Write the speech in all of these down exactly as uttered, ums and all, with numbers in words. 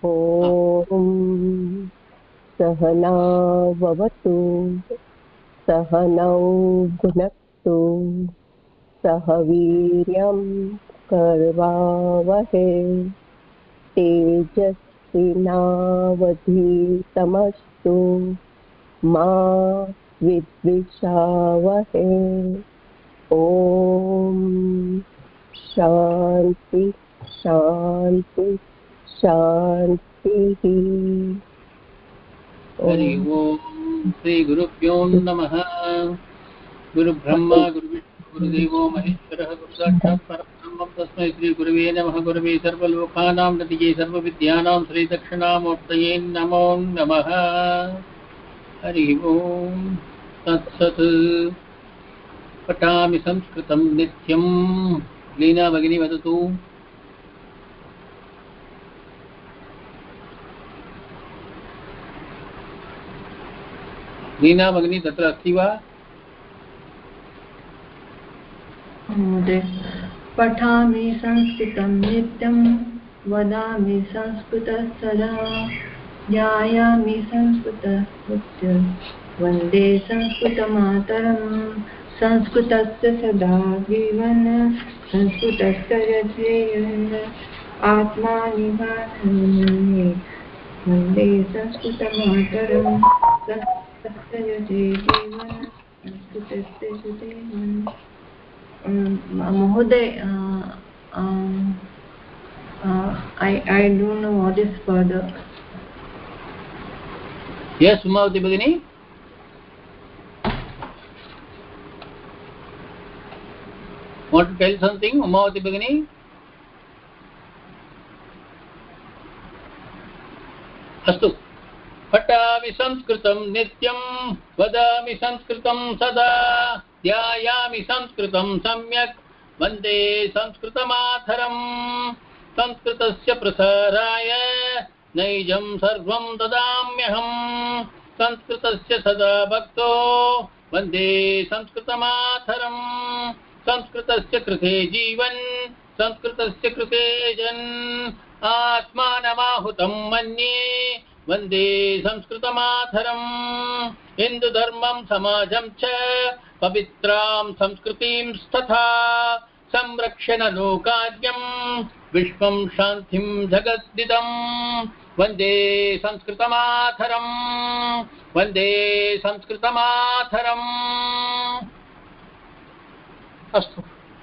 ॐ सहना भवतु सहनौ भुनक्तु सह वीर्यं कर्वावहै तेजस्विनावधीतमस्तु मा विद्विषावहै। ॐ शान्ति शान्ति शान्तिः। हरि ओम श्री गुरुभ्यो नमः। गुरुब्रह्मा गुरुविष्णु गुरुदेवो महेश्वरः गुरुसाक्षात् परब्रह्मं तस्मै श्री गुरुवे नमः। गुरुवे सर्वलोकानां नतिये सर्वविद्यानां श्रीदक्षिणामूर्तये नमो नमः। हरि ओम तत्सत्। पठामि संस्कृतं नित्यं। लीना भगिनी वदतु। लीना भगिनी तत्र अस्ति वा? महोदय, पठामि संस्कृतं नित्यं वदामि संस्कृतं सदा ध्यायामि संस्कृतं वन्दे संस्कृतमातरं संस्कृतस्य सदा जीवन संस्कृतस्य यथेयं आत्मानि भावये वन्दे संस्कृतमातरं संस्कृतस्य यथे जीवन संस्कृतस्य यथेयं। Mahoday, uh, um, uh, I I don't know what is further. Yes, Umavati Bhagini. Want to tell something, Umavati Bhagini? अस्तु। पठामि संस्कृतं नित्यं वदामि संस्कृतं सदा ध्यायामि संस्कृतं सम्यक् वन्दे संस्कृतमातरं संस्कृतस्य प्रसाराय नैजं सर्वं ददाम्यहं संस्कृतस्य सदा भक्तो वन्दे संस्कृतमातरं संस्कृतस्य कृते जीवन् संस्कृतस्य कृते जन् आत्मानमाहुतं मन्ये वन्दे संस्कृतमातरम् हिन्दुधर्मं समाजं च पवित्रां संस्कृतिं तथा संरक्षण लोकाद्यं विश्वं शान्तिं जगद्दिदं वन्दे संस्कृतमातरम् वन्दे संस्कृतमातरम्। अस्तु,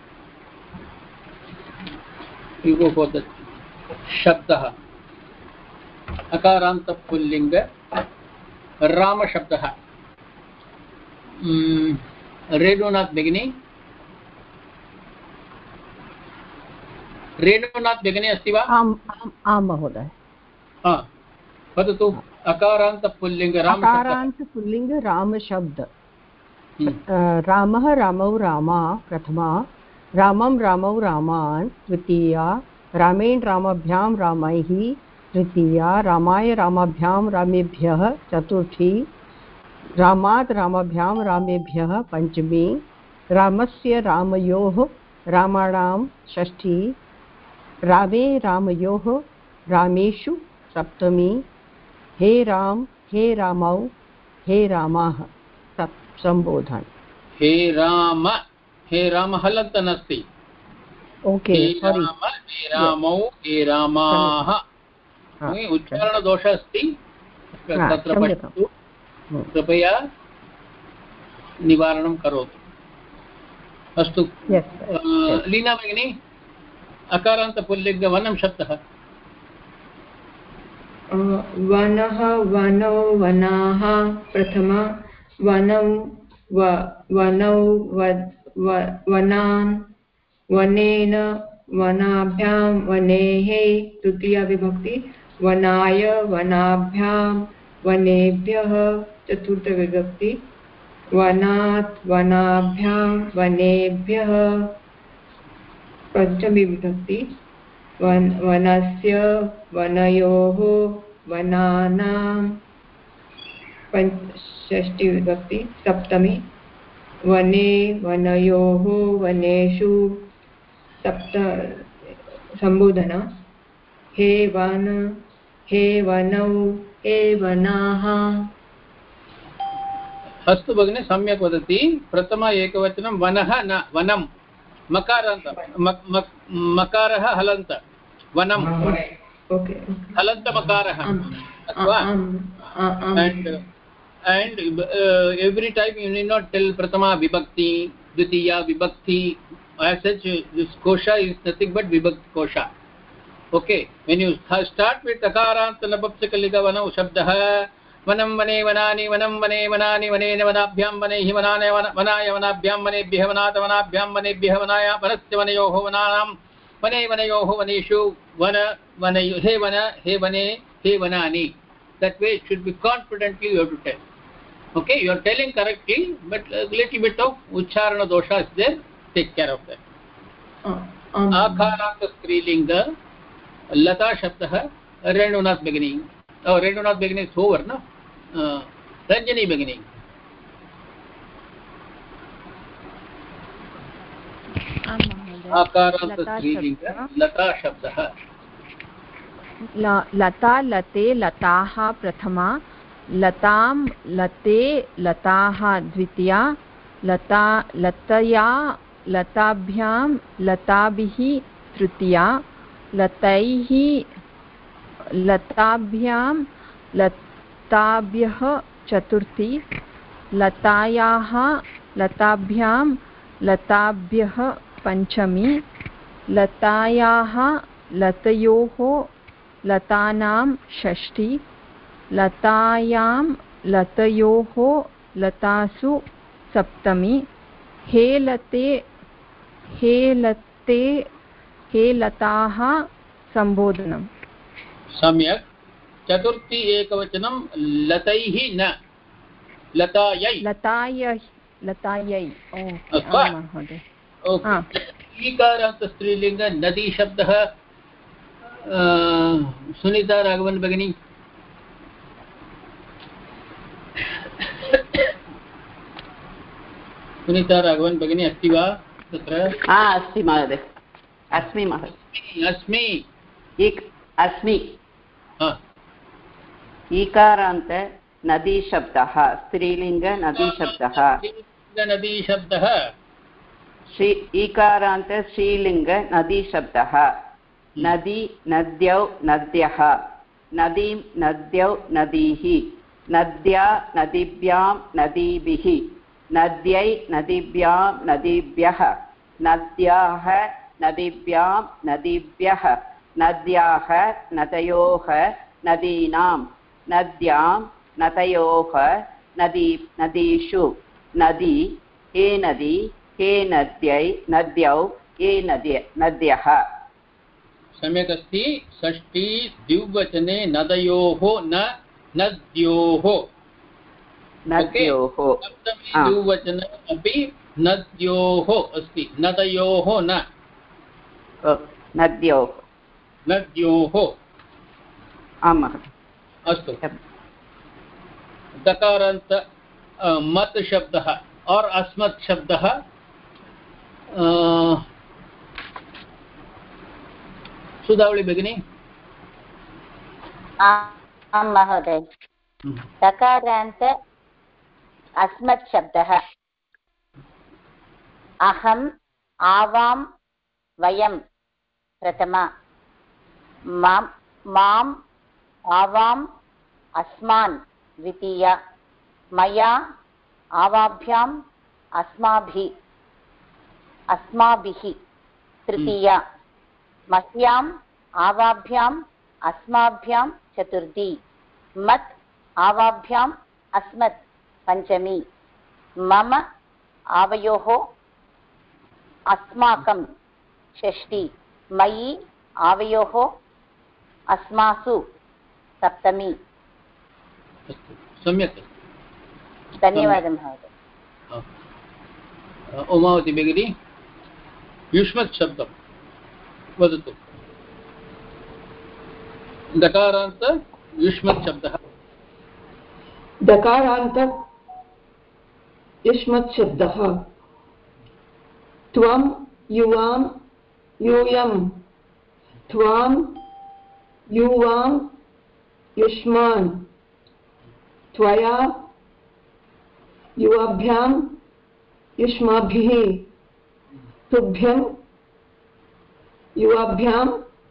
you go for the शब्दः। अकारान्त पुल्लिंग राम शब्दः। रेणुनाथ भगिनी, रेणुनाथ भगिनी अस्ति वा? आम् आम् महोदय। हा, वदतु। अकारान्त पुल्लिंग राम शब्दः। अकारान्त पुल्लिंग राम शब्द। रामः रामौ रामा प्रथमा, रामं रामौ रामान् द्वितीया, रामेण रामाभ्यां रामैः तृतीया, रामाय रामाभ्यां रामेभ्यः चतुर्थी, रामात् रामाभ्यां रामेभ्यः पञ्चमी, रामस्य रामयोः रामाणां षष्ठी, रामे रामयोः रामेषु सप्तमी, हे राम हे रामौ हे रामाः संबोधन। हे राम हे राम हलन्त नास्ति। Okay, sorry. हे रामौ हे रामाः उच्चारणदोषः अस्ति, तत्र पश्यतु, कृपया निवारणं करोतु। अस्तु। लीना भगिनी, अकारान्त पुल्लिंग वनं शब्दः। वनः वनौ वनाः प्रथमा, वनं वनौ वनान्, वनेन वनाभ्यां वनेः तृतीया विभक्ति, वनाय वनाभ्यां वनेभ्यः चतुर्थ विभक्ति, वनात् वनाभ्यां वनेभ्यः पंचमी विभक्ति, वन वनस्य वनयोः वनानां षष्ठी विभक्ति, सप्तमी, वने वनयोः वनेषु सप्त संबोधन, हे वन हे वनौ हे वनाः। अस्तु भगिनी, सम्यक् वदति। प्रथम एकवचनं वनः न वनं, मकारान्त मकारः हलन्त वनं हलन्तमकारः अथवा and and uh, every time you need not tell pratama vibhakti dvitiya vibhakti, as such this kosha is nothing but vibhakti kosha. Okay, when you start with akarant napapsakalika vanam shabdah vanam vane vanani vanam vane vanani vanena vanabhyam vanehi vanane vanaya vanabhyam vanebhyah vanata vanabhyam vanebhyah vanaya vanasya vanayoho vananam vane vanayoho vaneshu vana vanayo he vana he vane he vanani. That way it should be confidently you have to tell. Okay, you are telling correctly, but a little bit of ucharana dosha is there. Take care of that. Akaranta strilinga lata shabdah renunath beginning. Oh, renunath beginning is over, no? Uh, Ranjani beginning. Akaranta strilinga lata shabdah. लता लते लताः प्रथमा, लतां लते लताः द्वितीया, लता लतया लताभ्यां लताभिः तृतीया, लतैः लताभ्यां लताभ्यः चतुर्थी, लतायाः लताभ्यां लताभ्यः पञ्चमी, लतायाः लतयोः लतानां षष्ठी, लतायां लतयोः लतासु सप्तमी, हे लते हे लते हे लताः संबोधनम्। सम्यक्। चतुर्थी एकवचनं लतैः न लतायै लतायै लतायै। महोदय ईकारान्त स्त्रीलिंग नदी शब्दः सुनीता राघवन भगिनी। सुनीता राघवन भगिनी अस्ति वा तत्र? अस्ति महोदय, अस्मि महोदय, अस्मि अस्मि। ईकारान्त नदी शब्दः स्त्रीलिंग नदी शब्दः नदी शब्दः श्री ईकारान्त श्रीलिंग नदी शब्दः नदी नद्यौ नद्यः, नदीं नद्यौ नदीः, नद्या नदीभ्यां नदीभिः, नद्यै नदीभ्यां नदीभ्यः, नद्याः नदीभ्यां नदीभ्यः, नद्याः नदयोः नदीनां, नद्यां नदयोः नदी नदीषु, नदी हे नदी हे नद्यै नद्यौ हे नद्य नद्यः। सम्यक् अस्ति। षष्ठी द्विवचने नदयोः न नद्योः। नद्योः। सप्तमी द्विवचने अपि नद्योः अस्ति, नदयोः न नद्योः नद्योः। आम्। अस्तु। दकारान्त मत् शब्दः और अस्मत् शब्दः सुधावली भगिनी। आं महोदय। दकारान्त अस्मत् शब्दः अहम् आवां वयं प्रथमा, मां माम् आवाम् अस्मान् द्वितीया, मया आवाभ्याम् अस्माभिः अस्माभिः तृतीया, मह्याम् आवाभ्याम् अस्माभ्यां चतुर्थी, मत् आवाभ्याम् अस्मत् पञ्चमी, मम आवयोः अस्माकं षष्ठी, मयि आवयोः अस्मासु सप्तमी। सम्यक्। धन्यवादः महोदय। उमावती भगिनी, युष्मत् शब्दं वदतु। दकारान्त युष्मत् शब्दः। दकारान्त युष्मत् शब्दः त्वं युवां यूयं, त्वां युवां युष्मान् त्वया युवाभ्यां युष्माभिः तुभ्यं युवाभ्यां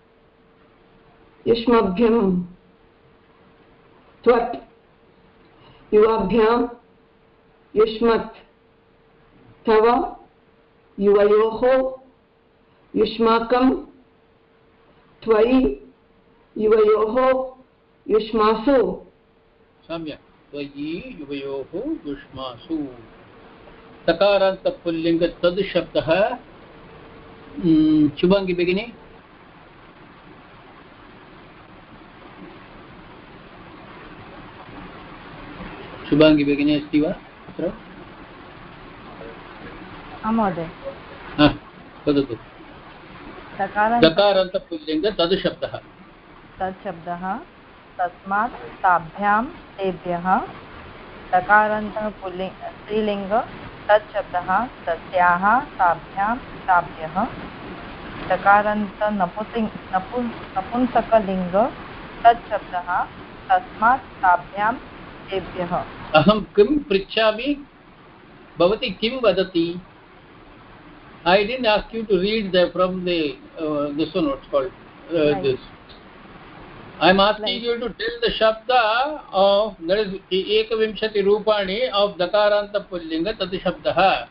युष्मभ्यं त्वत् युवाभ्यां युष्मत् तव युवयोः युष्माकं त्वयि युवयोः युष्मासु सम्यक् त्वयि युवयोः युष्मासु तकारान्त पुल्लिङ्ग तद् शब्दः शुभाङ्गी भगिनी शुभाङ्गी भगिनी अस्ति वा अत्र महोदय वदतु दकारान्त पुल्लिङ्ग तद् शब्दः तत् शब्दः तस्मात् ताभ्यां तेभ्यः दकारान्तः पुल्लिङ्ग स्त्रीलिङ्ग तत् शब्दः तस्याः ताभ्यां ताभ्यः दकारान्त नपुंसक नपुंसकलिङ्ग तत् शब्दः तस्मात् ताभ्यां तेभ्यः। अहं किं पृच्छामि भवती किं वदति? I didn't ask you to read the from the uh, this one what's called uh, right. This. I'm asking right. you to tell the shabda of that is ekavimshati rupani of dakaranta pullinga tat shabdah.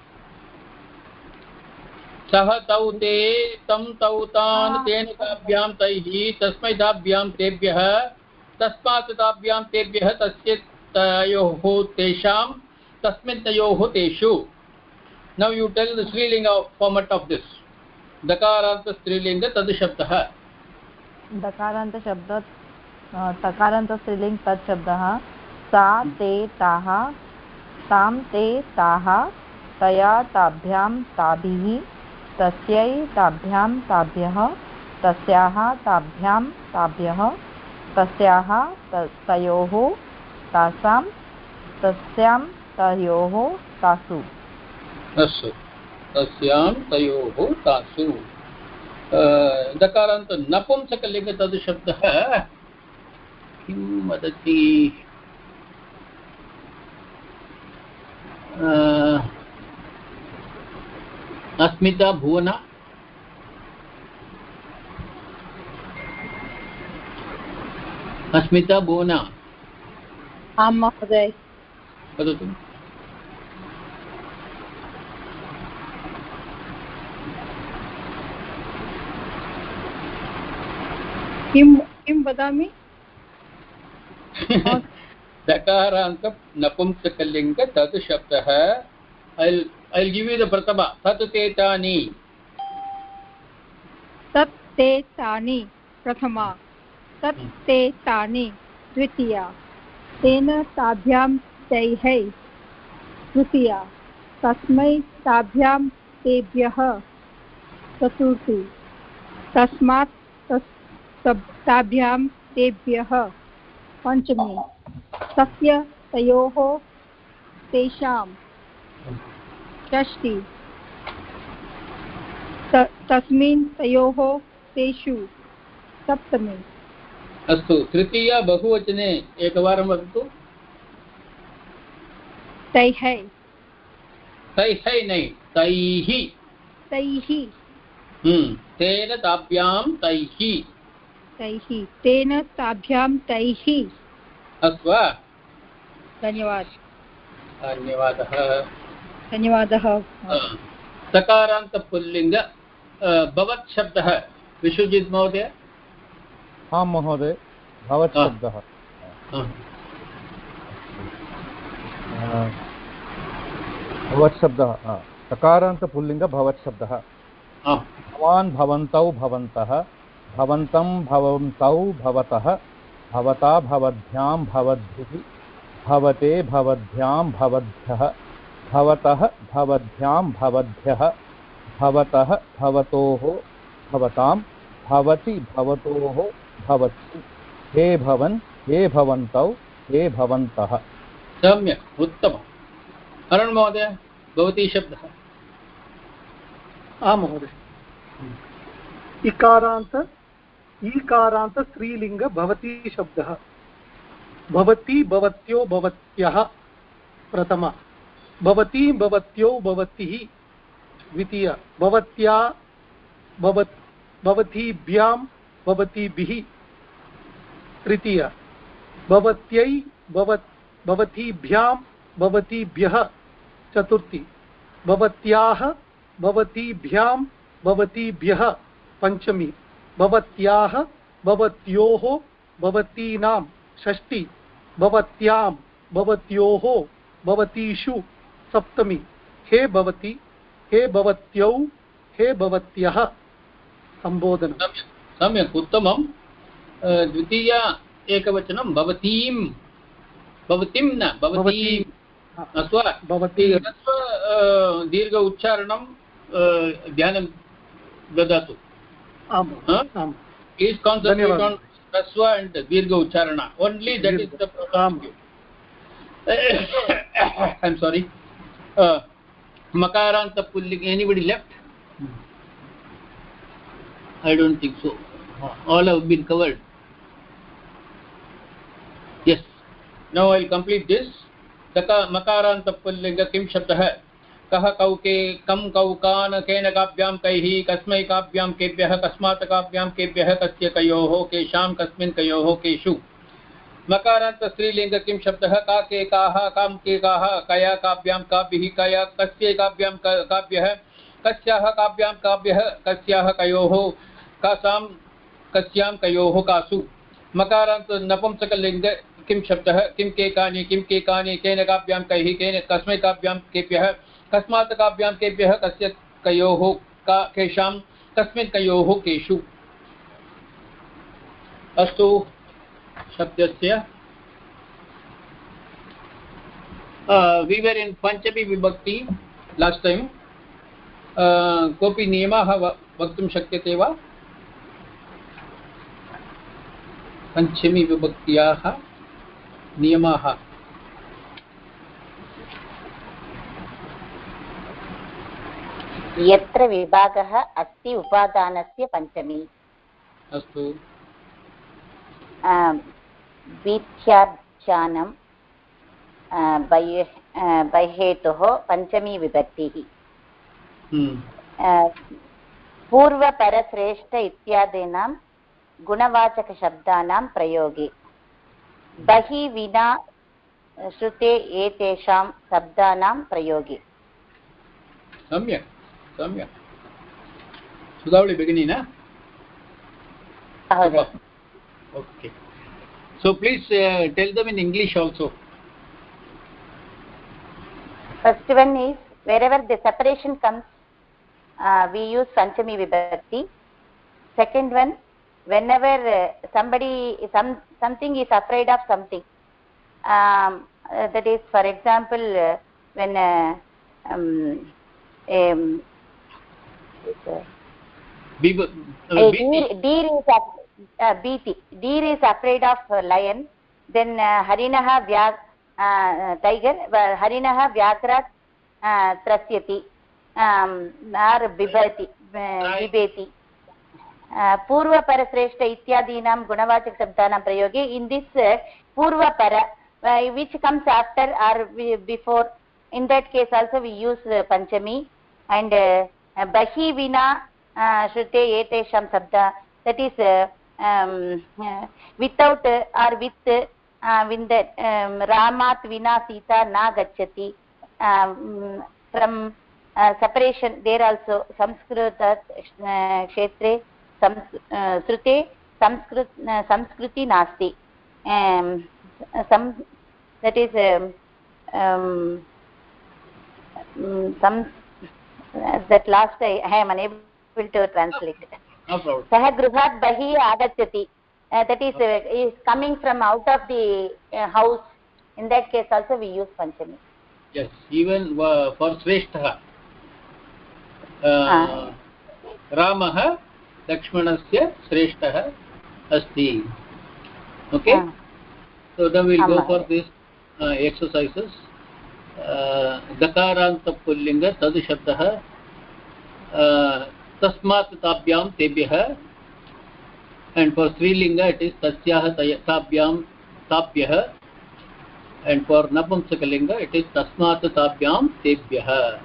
सह तौ ते तं तौ तान् तेन ताभ्यां तैः तस्मै ताभ्यां तेभ्यः तस्मात् ताभ्यां तेभ्यः तस्य तयोः तेषां तस्मिन् तयोः तेषु. Now you tell the Srilinga format of this. Dakaranta Srilinga tad shabdah. Dakaranta shabda Takaranta Striling tad shabdah sa te taha tam te taha taya tabhyam tabhihi tasyai tabhyam tabhyah tasyaha tabhyam tabhyah tasyaha tayoho tasam tasyam tayoho tasu. अस्तु तस्यां तयोः तासु. दकारान्त नपुंसकलिङ्ग तद् शब्दः किं वदति? अस्मिता भुवना अस्मिता भुवना आं महोदय वदतु. किं किं वदामि? दकारान्त नपुंसकलिङ्ग तद् शब्दः. I'll I'll give you the prathama. तत् ते तानि. तत् ते तानि प्रथमा. तत् ते तानि द्वितीया. तेन ताभ्यां तैः तृतीया. तस्मै ताभ्यां तेभ्यः चतुर्थी. तस्मात् ताभ्यां तेभ्यः पंचमी. तस्य तयोः तेषां षष्ठी. तस्मिन् तयोः तेषु सप्तमी. अस्तु तृतीया बहुवचने एकवारं वदतु. तैः तैः नै तैः तैः तेन ताभ्यां तैः तैः तेन ताभ्यां तैः. अस्तु वा? धन्यवादः. धन्यवादः धन्यवादः. सकारान्त पुल्लिङ्ग भवत् शब्दः विश्वजित् महोदय. आं महोदय भवत् शब्दः भवत् शब्दः सकारान्त पुल्लिङ्ग भवत् शब्दः. भवान् भवन्तौ भवन्तः भवन्तं भवन्तौ भवतः भवता भवद्भ्यां भवद्भिः भवते भवद्भ्यां भवद्भ्यः भवतः भवद्भ्यां भवद्भ्यः भवतः भवतोः भवतां भवति भवतोः भवत्सु. हे भवन् हे भवन्तौ हे भवन्तः. सम्यक् उत्तमम्. अरुण महोदय भवती शब्दः. आं महोदय. इकारान्त ईकारान्त स्त्रीलिङ्ग भवती शब्दः भवती भवत्यो भवत्यः प्रथमा भवती भवत्यो भवतिः द्वितीय भवत्या भवत् भवतीभ्यां भवतीभिः तृतीय भवत्यै भवत् भवतीभ्यां भवतीभ्यः चतुर्थी भवत्याः भवतीभ्यां भवतीभ्यः पञ्चमी भवत्याः भवत्योः भवतीनां षष्ठी भवत्यां भवत्योः भवतीषु सप्तमी हे भवती हे भवत्यौ हे भवत्यः सम्बोधनं सम्यक् उत्तमं द्वितीय एकवचनं भवतीं भवतीं न भवतीं भवती दीर्घ उच्चारणं ध्यानं ददातु please concentrate on raswa and dirgha ucharana only that is the problem. I'm sorry. uh, makaranta pulling anybody left? I don't think so. All have been covered. Yes, now I'll complete this. तका मकारांत pulling किम शब्दः कः कौके कम कौकान केन काभ्यां कैः कस्मै काभ्यां केभ्यः कस्मात् काभ्यां केभ्यः कस्य कयोः केषां कस्मिन् कयोः केषु मकारांत स्त्रीलिंग किम शब्दः का के काः कां के काः कया काभ्यां काभिः कया कस्य काभ्यां काभ्यः कस्याः काभ्यां काभ्यः कस्याः कयोः कासां कस्यां कयोः कासु मकारांत नपुंसकलिंग किम शब्दः किम के कानि किम के कानि केन काभ्यां कैः केन कस्मै काभ्यां केभ्यः कस्मात् काभ्यां केभ्यः कस्य कयोः का केषां कस्मिन् कयोः केषु अस्तु शब्दस्य वी वर इन पंचमी विभक्ति लास्ट टाइम कोऽपि नियमः वक्तुं शक्यते वा पंचमी विभक्त्याः नियमाः यत्र विभागः अस्ति उपादानस्य पञ्चमी अस्तु वीथ्याख्यानं बहेतुः पञ्चमी विभक्तिः पूर्वपरश्रेष्ठ इत्यादीनां गुणवाचकशब्दानां प्रयोगे बहि विना श्रुते एतेषां शब्दानां प्रयोगे सम्यक् सम्यक् सुधावळि भगिनी ना okay so please uh, tell them in English also. First one is wherever the separation comes uh, we use panchami vibhakti. Second one, whenever uh, somebody some something is afraid of something, um, uh, that is for example uh, when uh, um, um, uh, Biba, uh, a deer, deer is uh, beati deer is afraid of uh, lion, then uh, harinaha vyag uh, tiger uh, harinaha vyagrat uh, trasyati um, or bibati uh, bibeti पूर्वपरश्रेष्ठ इत्यादीनां गुणवाचकशब्दानां प्रयोगे in this uh, पूर्वपर uh, which comes after or before, in that case also we use uh, panchami. And uh, bahi vina uh, shrute etesham sabda, that is uh, um, uh, without uh, or with uh, with that um, ramat vina sita na gacchati, um, from uh, separation there also samskritat uh, kshetre श्रुते संस्कृत संस्कृति नास्ति, some that is um, um, some that last I, I am unable to translate. No problem. सः गृहात् बहिः आगच्छति, that is uh, is coming from out of the uh, house, in that case also we use panchami. Yes, even uh, for shrestha uh, ramah लक्ष्मणस्य श्रेष्ठः अस्ति. Okay, ah. So now we'll Amma. go for this uh, exercises. uh, गकारन्त पुल्लिंग तद् शब्दः uh, तस्मात् ताभ्यां तेभ्यः, and for स्त्रीलिंग it is तस्याः ताभ्यां tabhyah, and for napumsakalinga it is tasmat tabhyam tebhyah.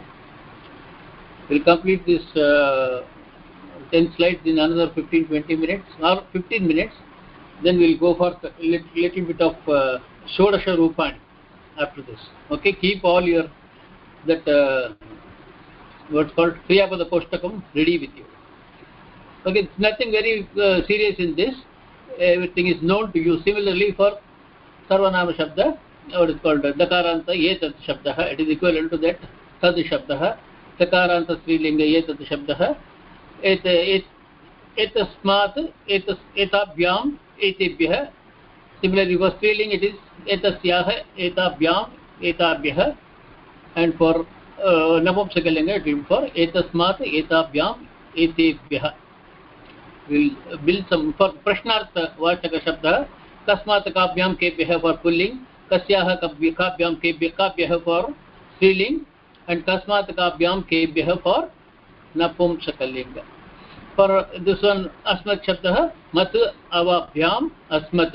We'll complete this uh, ten slides in another fifteen to twenty minutes or fifteen minutes. Then we'll go for a little, little bit of uh, Shodasha Rupani after this. Okay, keep all your that uh, what's called Kriyapada Koshtakam ready with you. Okay, it's nothing very uh, serious in this. Everything is known to you. Similarly for Sarvanama Shabda, what is called Dakaranta Yetat Shabdaha, it is equivalent to that Tad Shabdaha. Dakaranta Srilinga Yetat Shabdaha. Et, et, etasmat, etas, etabhyam, etebhyah. Similarly for Striling it is etasyaha, etabhyam, etabhyah. And for uh, Napumsakalinga it will be for etasmat, etabhyam, etebhyah. We'll build some for Prashnartha Vachaka Shabda. Kasmat kabhyam kebhyah for Pulling. Kasyaha kabhyam kebhyah for Striling. And Kasmat kabhyam kebhyah for Napumsakalinga. For this one, Asmat Shabda, Mat Avabhyam Asmat.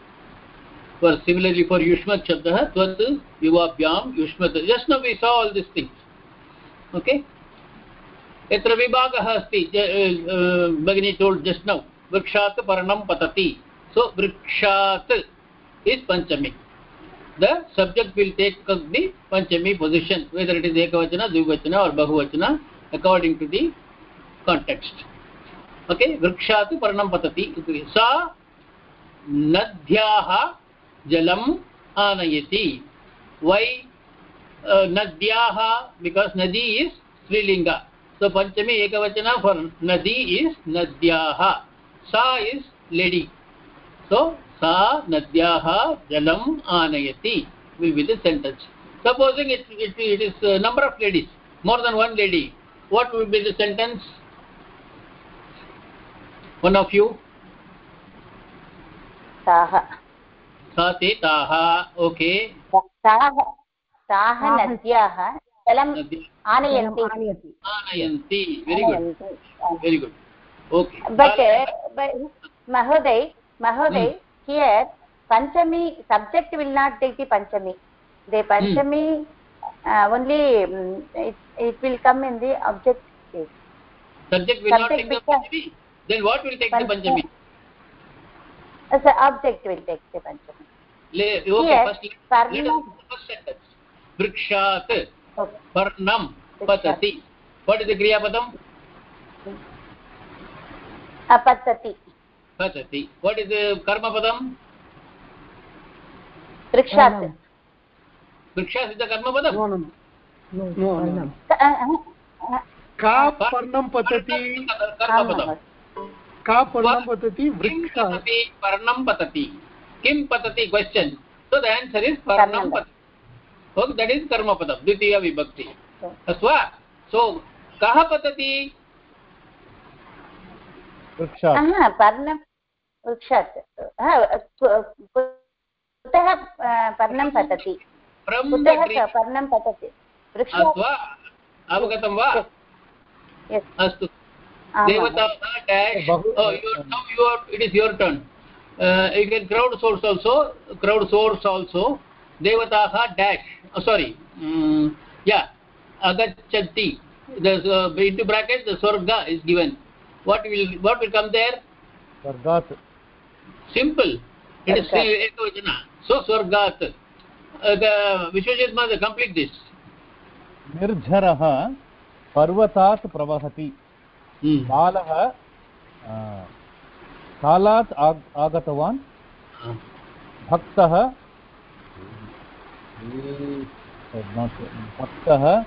For similarly for Yushmat Shabda, Tvat Yuvabhyam Yushmat. Just now we saw all these things. Okay? Etra Vibhagah Asti, Bhagini told just now, Vrikshat Paranam Patati. So, Vrikshat is Panchami. The subject will take the Panchami position, whether it is Ekavachana, Dvivachana or Bahuvachana, according to the context. Okay, Vrikshat Paranam Patati. Sa Nadhyaha Jalam Anayati. Why uh, Nadhyaha? Because Nadi is Srilinga. So Panchami Ekavachana for Nadi is Nadhyaha. Sa is lady. So Sa Nadhyaha Jalam Anayati will be the sentence. Supposing it, it, it is a number of ladies, more than one lady, what will be the sentence? One of you? Taha. Sa te taha. Okay. Taha. Taha nadhyaha jalam anayanti. Anayanti. Very good. Very good. Okay. But, uh, but Mahoday, Mahoday, hmm. here Panchami, subject will not take the Panchami. The Panchami hmm. uh, only, um, it, it will come in the object case. Subject will subject not take the Panchami? Then what will take Panchami? the Panchami? As an object will take the Panchami. Le, okay, here, first let, let us the first sentence. Vrikshat okay. Parnam Patati. What is the Kriya Padam? Apatati. Patati. What is the Karma Padam? Vrikshat. Vrikshat is the Karma Padam? No, no, no. no, no. Uh, Ka Parnam Patati. Karma Padam. Ka Parnam Patati. Vrikshat. Parnam Patati. Kim Patati question. So the answer is Parnam Patati. Okay, that is Karma Padam. Dvitiya Vibhakti. Aswa. So, Kaha Patati? Vrikshat. Aha, Parnam. Vrikshat. Kutah Parnam Patati. From Kutah Parnam Patati. Vrikshat. Aswa. Avagatam va? Yes. Astu. Devata dash. Oh, you, now you are, it is your turn. Uh, you can crowd source also. Crowd source also. Devataha dash. Oh, sorry. Um, yeah. Agachanti. The uh, into bracket the Swarga is given. What will what will come there? Swargat. Simple. It is Ekavachana. So Swargat. Uh, the Vishwajit Mother complete this. Nirjharah Parvatat Pravahati. Hmm. Balah Kalat Agatavan. Bhaktah not Bhaktah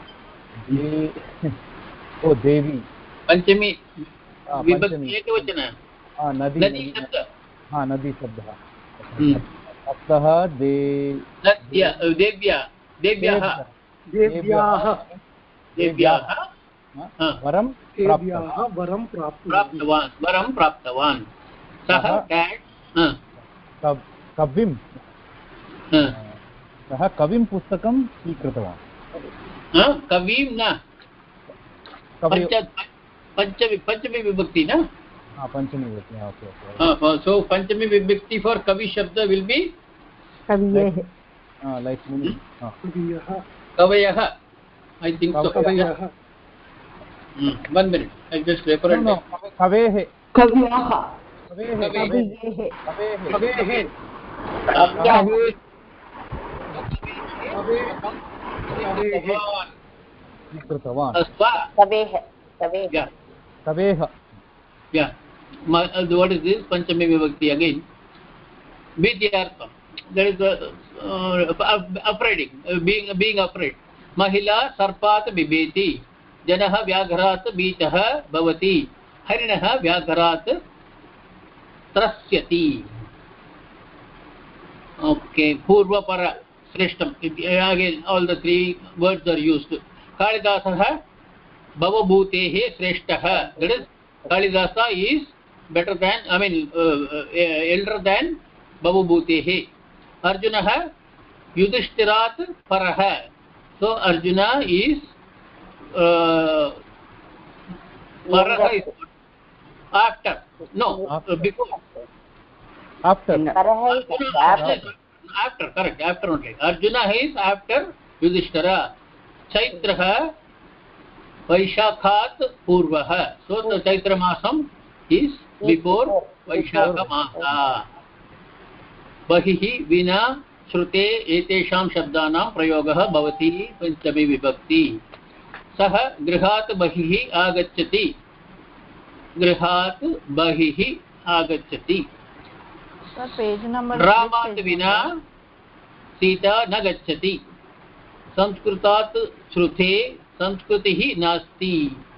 oh Devi. Panchami. Ah, Vibhakti Ekavachana. Ah, Nadi. Nadi Shabda. Ah, Nadi Shabda. Hmm. Bhaktah De. Nadya. Devya. Devyaha. Devyaha. Devyaha. Varam Devyaha Varam Praptavan. Varam Praptavan. Saha dash. Kavim. सः कविं पुस्तकं स्वीकृतवान्. कविं न पंचमी पंचमी विभक्ति न पंचमी विभक्ति. Okay, okay. So पंचमी विभक्ति for kavi shabda will be कवयेः like muni कवयः कवयः I think so कवयः one minute I just refer it no कवेः कव्याः कवेः कवयेः कवेः कवेः स्वीकृतवान् कवेः कवेः yeah कवेः yeah Ma, uh, what is this panchami vibhakti again vidyartham there is a uh, afraid uh, being being afraid mahila sarpat bibeti janah vyagharat beetah bhavati harinah vyagharat trasyati okay purva para shreshtam again all the three words are used kalidasah bhavabhutehe shrestah that is kalidasa is better than I mean uh, uh, elder than bhavabhutehe arjunah yudhishtirat parah so arjuna is uh, parah is after no after. Uh, before after परः after after correct after only arjuna is after yudhishthira chaitrah vaishakhat purvah so the chaitra masam is before vaishakha masa बहिः विना श्रुते एतेषां शब्दानां प्रयोगः भवति पञ्चमी विभक्ति सः गृहात् बहिः आगच्छति गृहात् बहिः आगच्छति पेज नंबर रामात् विना सीता न गच्छति संस्कृतात् श्रुते संस्कृतिः नास्ति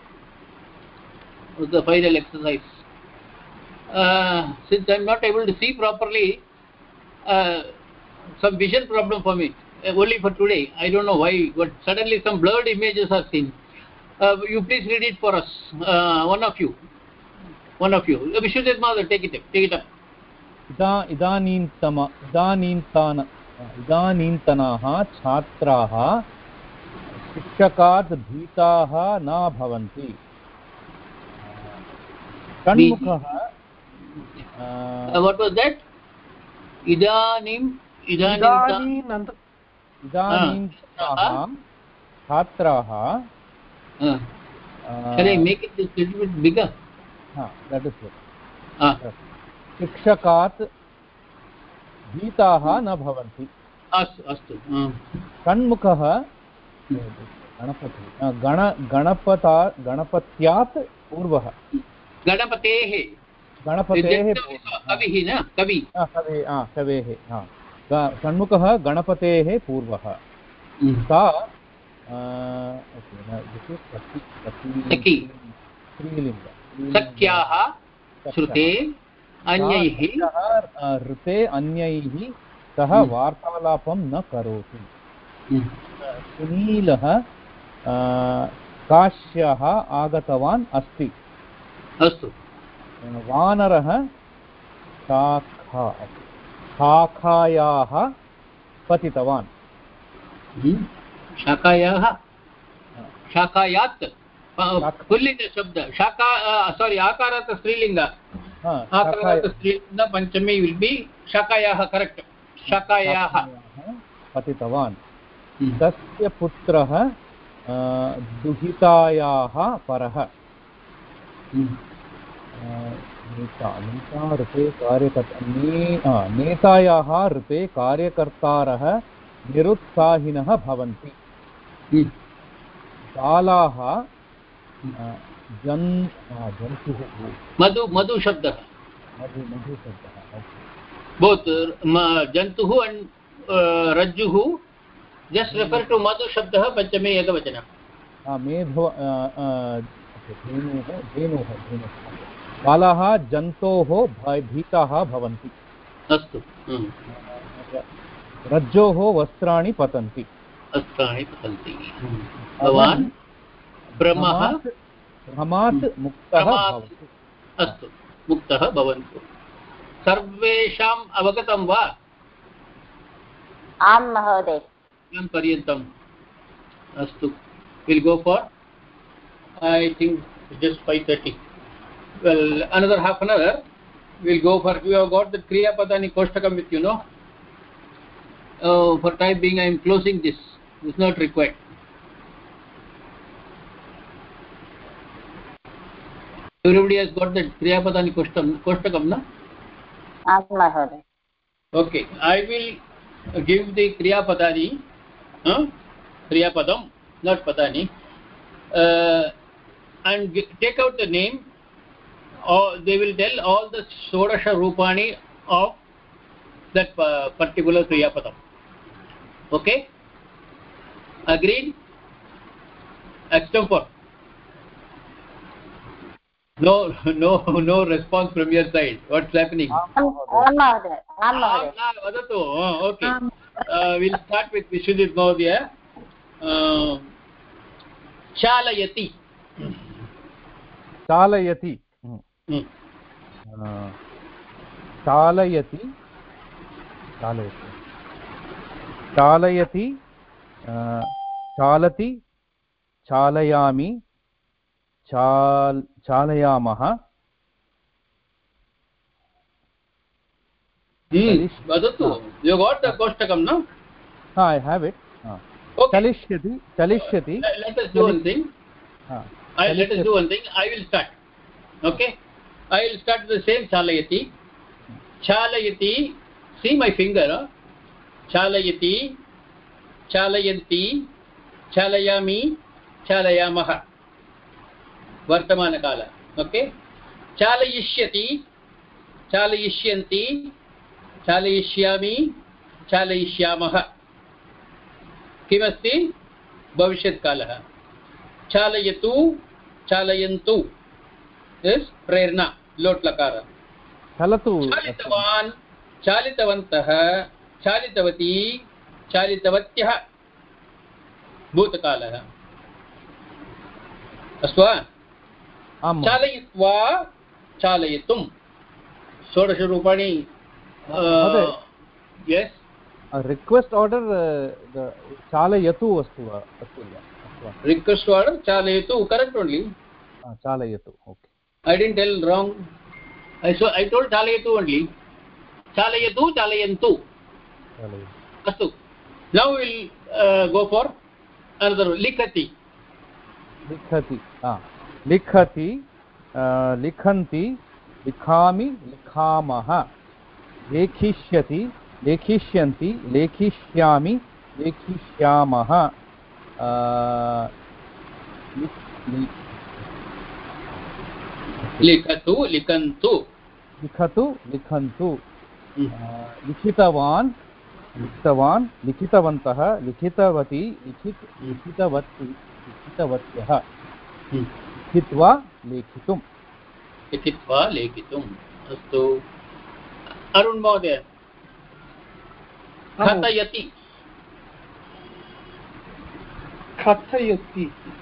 the final exercise uh, since I am not able to see properly uh, some vision problem for me uh, only for today I don't know why but suddenly some blurred images are seen uh, you please read it for us uh, one of you one of you Vishwajit Mother take it up take it up इदा इदानीन्तम इदानीन्तान इदानीन्तनाः छात्राः शिक्षकात् भीताः न भवन्ति षण्मुखः what was that idanim idanim इदानीन्तनाः छात्राः can I make it a little bit bigger ha that is it ah शिक्षकात् भीताः न भवन्ति अस्तु अस्तु षण्मुखः गणपति गण गणपता गणपत्यात् पूर्वः गणपतेः गणपतेः कविः न कवि कवेः षण्मुखः गणपतेः पूर्वः सा सख्याः श्रुते अन्यैः ऋते अन्यैः सह वार्तालापं न करोति सुनीलः काश्यः आगतवान् अस्ति अस्तु वानरः शाखा शाखायाः पतितवान् शाखायाः शाखायात् पुल्लिङ्ग शब्द शाखा सारी आकारात् स्त्रीलिङ्ग आकारात् स्त्रीलिङ्ग पञ्चमी विल् बि शाखायाः करेक्ट् शाखायाः पतितवान् तस्य पुत्रः दुहितायाः परः नेता नेता ऋते कार्यकर्ता नेतायाः ऋते कार्यकर्तारः निरुत्साहिनः भवन्ति बालाः जन् जन्तुः मधु मधु शब्दः मधु मधु शब्दः both जन्तुः and रज्जुः just refer to madhu शब्दः पञ्चमे एकवचनं मेधो धेनुः धेनुः धेनुः बालाः जन्तोः भीताः भवन्ति अस्तु रज्जोः वस्त्राणि पतन्ति वस्त्राणि पतन्ति भवान् भ्रमः भ्रमात् मुक्तः भवतु अस्तु मुक्तः भवन्तु सर्वेषाम् अवगतं वा आं महोदय पर्यन्तम् अस्तु will go for I think just five thirty well another half an hour we'll go for you have got the kriya padani koshtakam with you know uh, for time being I am closing this. It's not required. Everybody has got the Kriya Padani Koshtakam, na? Okay, I will give the Kriya Padani, huh? Kriya Padam, not Padani, uh, and take out the name, or they will tell all the Sodasha Rupani of that uh, particular Kriya Padam. Okay? Agreed? Extempore. No, no, no response from your side. What's happening? Okay. Uh, we'll start with Vishudit Mahodaya. Uh, Chalayati. Chalayati. Hmm. Uh, Chalayati. Chalayati. Chalayati. Uh, Chalati. Chalayami. Chal Chalayamaha. Hmm. Vadatu. You got the Koshtakam, no? Ah, I have it. Ah. Okay. Chalishyati. Chalishyati. Let us do one thing. Ah. I, let us do one thing. I will start. Okay? I will start with the same Chalayati. Chalayati. See my finger. Huh? Chalayati. Chalayanti. Chalayami. Chalayamaha. Vartamana Kala. Okay? Chalayishyati. Chalayishyanti. Chalayishyami. Chalayishyamaha. Kimasti? Bhavishyat Kalaha. Chalayatu. Chalayantu. Is Prerna. Lot Lakara. Chalatu. Chalitavan. Chalitavantah. Chalitavati. Chalitavatyah. Bhutakalaha. अस्तु वा चालयित्वा चालयितुं षोडशरूपाणि yes a request order uh, the chalayatu astu va astu va request order chalayatu correct only ah chalayatu okay I didn't tell wrong I so I told chalayatu only chalayatu chalayantu chalayatu astu now we'll uh, go for another likhati likhati ah likhati uh, likhanti likhami likhamah lekhishyati lekishyanti lekhishyami lekhishyamah uh, likhatu likhantu likhatu likhantu uh, likhitavan लिखितवान् लिखितवन्तः लिखितवती लिखित लिखितवती लिखितवत्यः लिखित्वा लेखितुं लिखित्वा लेखितुम् अस्तु अरुण महोदय कथयति कथयति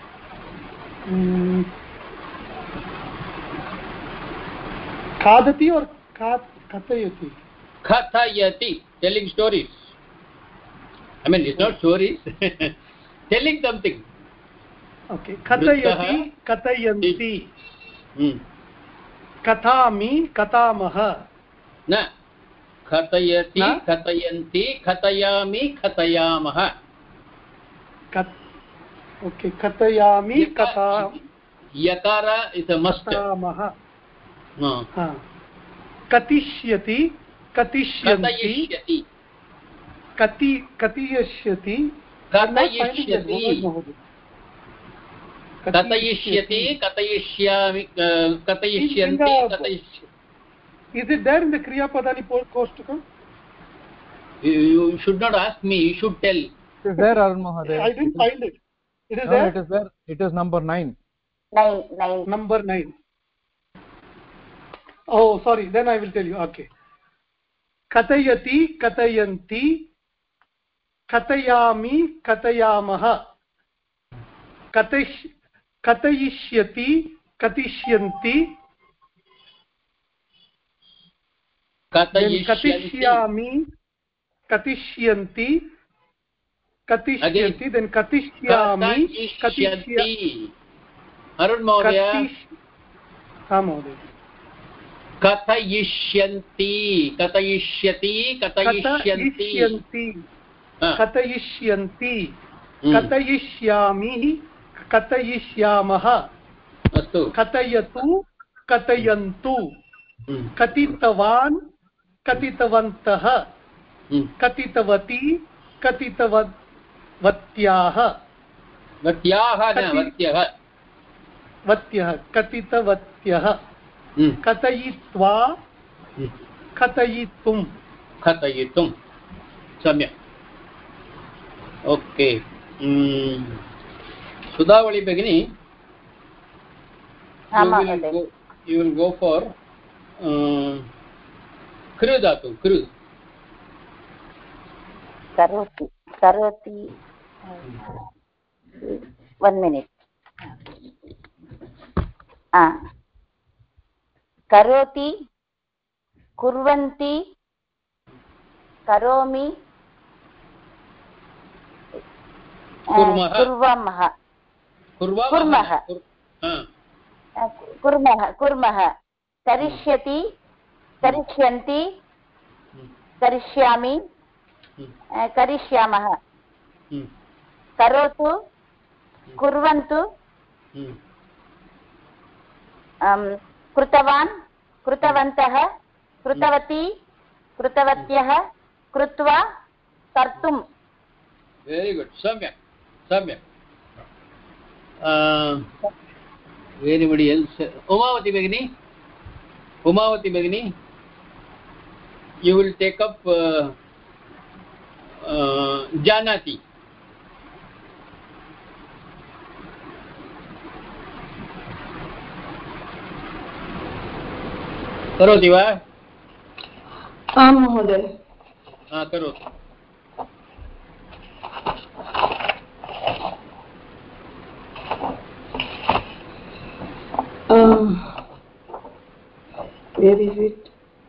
खादति और कथयति कथयति telling stories I mean it's not stories telling something okay kathayati kathayanti hmm kathami kathamah na kathayati kathayanti kathayami kathayamah kat okay kathayami katha yakara is a must kathamah no ha katishyati katishyanti kati katiyashyati katayishyati katayishyati katayishyami katayishyanti katayishyati is it there in the kriya padani koshtakam you should not ask me you should tell it is there Arun Mahodaya I didn't find it it is no, there it is there it is number nine nine nine number nine oh sorry then I will tell you okay kathayati kathayanti kathayami kathayamah katayish katayishyati katishyanti katishyami katishyanti katishyanti then katishyami katishyanti Arun Mahodaya ha Mahodaya kathayishyanti katayishyati katayishyanti कथयिष्यन्ति कथयिष्यामि कथयिष्यामः अस्तु कथयतु कथयन्तु कथितवान् कथितवन्तः कथितवती कथितवत्याः वत्याः न वत्यः वत्यः कथितवत्यः कथयित्वा कथयितुं कथयितुं सम्यक् okay सुधावळि भगिनी you will go for uh, कृ धातु कृ करोति करोति one minute ah करोति कुर्वन्ति करोमि कुर्वामः कुर्मः कुर्मः कुर्मः करिष्यति करिष्यन्ति करिष्यामि करिष्यामः करोतु कुर्वन्तु कृतवान् कृतवन्तः कृतवती कृतवत्यः कृत्वा कर्तुं वेरी गुड सम्यक् सम्यक् एनिबडी एल्स उमावती भगिनी उमावती भगिनी you will take up uh, uh, janati करोति वा आं महोदय हा करोतु where is it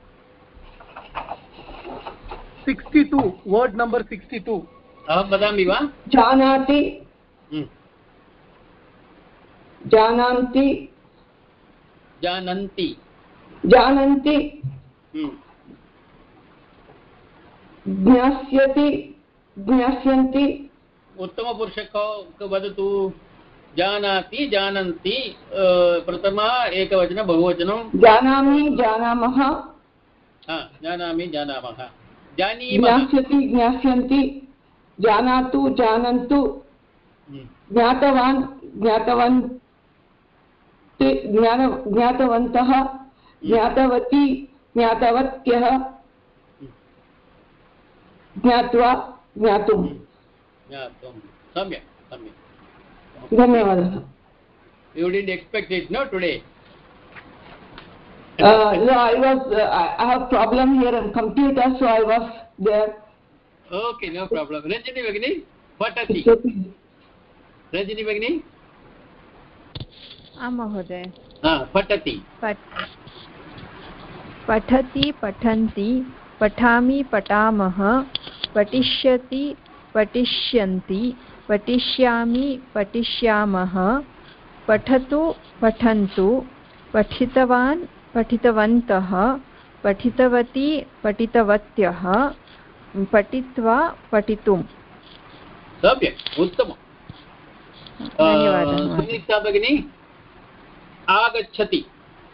sixty-two word number sixty-two अहं वदामि वा जानाति जानन्ति जानन्ति जानन्ति ज्ञास्यति ज्ञास्यन्ति उत्तमपुरुषको वदतु जानाति जानन्ति प्रथमा एकवचन बहुवचनं जानामि जानामः हा जानामि जानामः जानीमः ज्ञास्यति ज्ञास्यन्ति जानातु जानन्तु ज्ञातवान् ज्ञातवन्ति ज्ञातवन्तः ज्ञातवती ज्ञातवत्यः ज्ञात्वा ज्ञातुं ज्ञातुं सम्यक् सम्यक् धन्यवादः You didn't expect it, no, today? Uh, no, I was. Uh, I have problem here on computer, so I was there. Okay, no problem. Ranjini Bagini, patati. Ranjini Bagini. आं महोदय हाँ पठति पठति पठन्ति पठामि पठामः पठिष्यति पठिष्यन्ति पठिष्यामि पठिष्यामः पठतु पठन्तु पठितवान् पठितवन्तः पठितवती पठितवत्यः पठित्वा पठितुं सम्यक् उत्तमम् धन्यवादः सुनीता भगिनी आगच्छति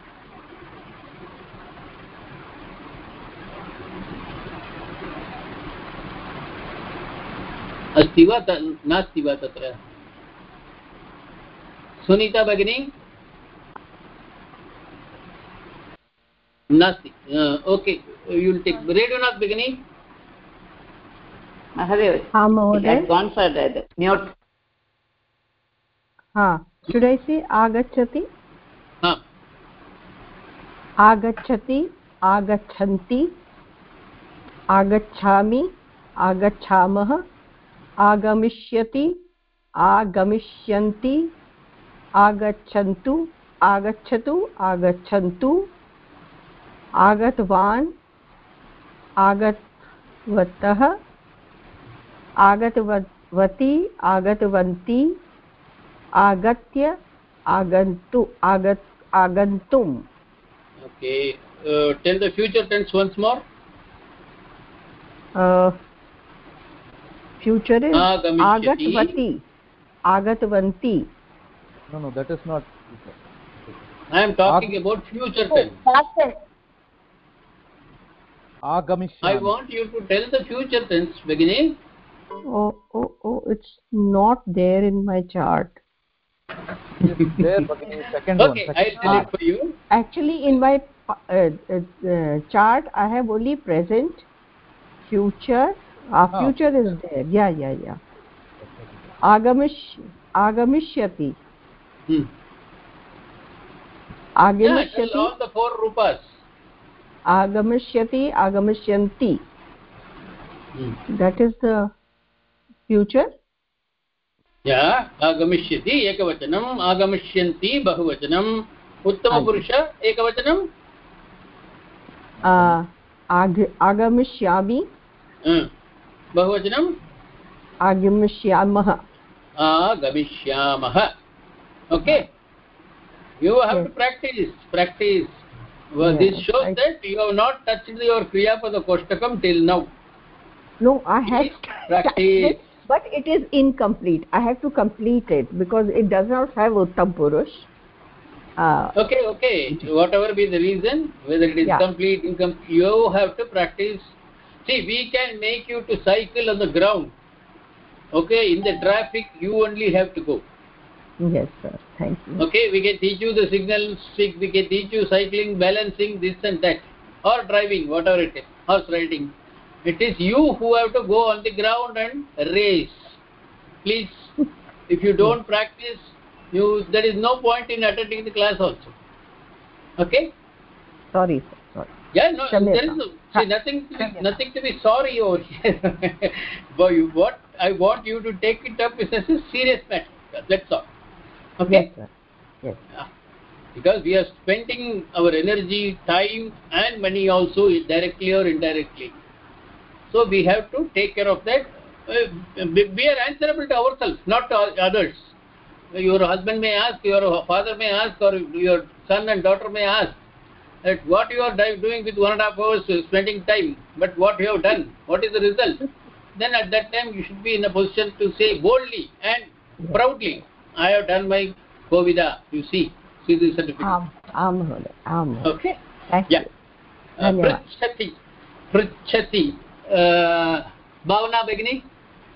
अस्ति वा नास्ति वा तत्र सुनीता भगिनी नास्ति ओके यू विल टेक रेडियोनाथ भगिनी Mahadev, हाँ महोदय gone for that mute. हाँ should I say आगच्छति हाँ आगच्छति आगच्छन्ति आगच्छामि आगच्छामः आगमिष्यति आगमिष्यन्ति आगच्छन्तु आगच्छतु आगच्छन्तु आगतवान् आगतवतः आगतवती आगतवन्ती आगत्य आगन्तु आगत आगन्तुम् okay uh, tell the future tense once more uh, future is Agamishyati. agatvati, agatvanti. No, no, that is not. I am talking Ag about future tense. Past tense. Agamishyami. I want you to tell the future tense, beginning. Oh, oh, oh! It's not there in my chart. Yes, there, Bhagini, second okay, one. Second I'll tell it for you. Actually, in my uh, uh, chart, I have only present, future. Uh, Ah. future is there. Yeah, yeah, yeah. Agamish, agamishyati. Hmm. Agamishyati. Yeah, tell all the four rupas. Agamishyati, agamisyanti. Hmm. That is the future. Yeah, agamishyati ekavachanam, agamishyanti bahuvachanam, uttama purusha ekavachanam. Uh, ag agamishyami. Uh, bahuvachanam. Agamishyamah. Agamishyamah. Okay. You have yes. to practice. Practice. Well, yeah, this shows I... that you have not touched your kriya pada koshtakam till now. No, I have practice. It, but it is incomplete. I have to complete it because it does not have uttam purush. Uh, okay, okay. Whatever be the reason, whether it is yeah. complete, incomplete, you have to practice. See, we can make you to cycle on the ground. Okay, in the traffic, you only have to go. Yes, sir. Thank you. Okay, we can teach you the signals, we can teach you cycling, balancing, this and that, or driving, whatever it is, horse riding. It is you who have to go on the ground and race. Please, if you don't practice, you there is no point in attending the class also. Okay? Sorry, sir. Sorry. Yeah, no, there is no, see, nothing to be, nothing to be sorry over here. But you, what I want you to take it up is as a serious matter. That's all. Okay? Yes, sir. Yes. Yeah. Because we are spending our energy, time and money also directly or indirectly. So we have to take care of that. Uh, we are answerable to ourselves, not to others. Your husband may ask, your father may ask, or your son and daughter may ask that what you are doing with one and a half hours spending time, but what you have done, what is the result? Then at that time you should be in a position to say boldly and proudly, I have done my Kovida, you see, see the certificate. Am, am, am. Okay. Thank yeah. you. Uh, Pritchati. Pritchati. Uh, Bhavana Begini.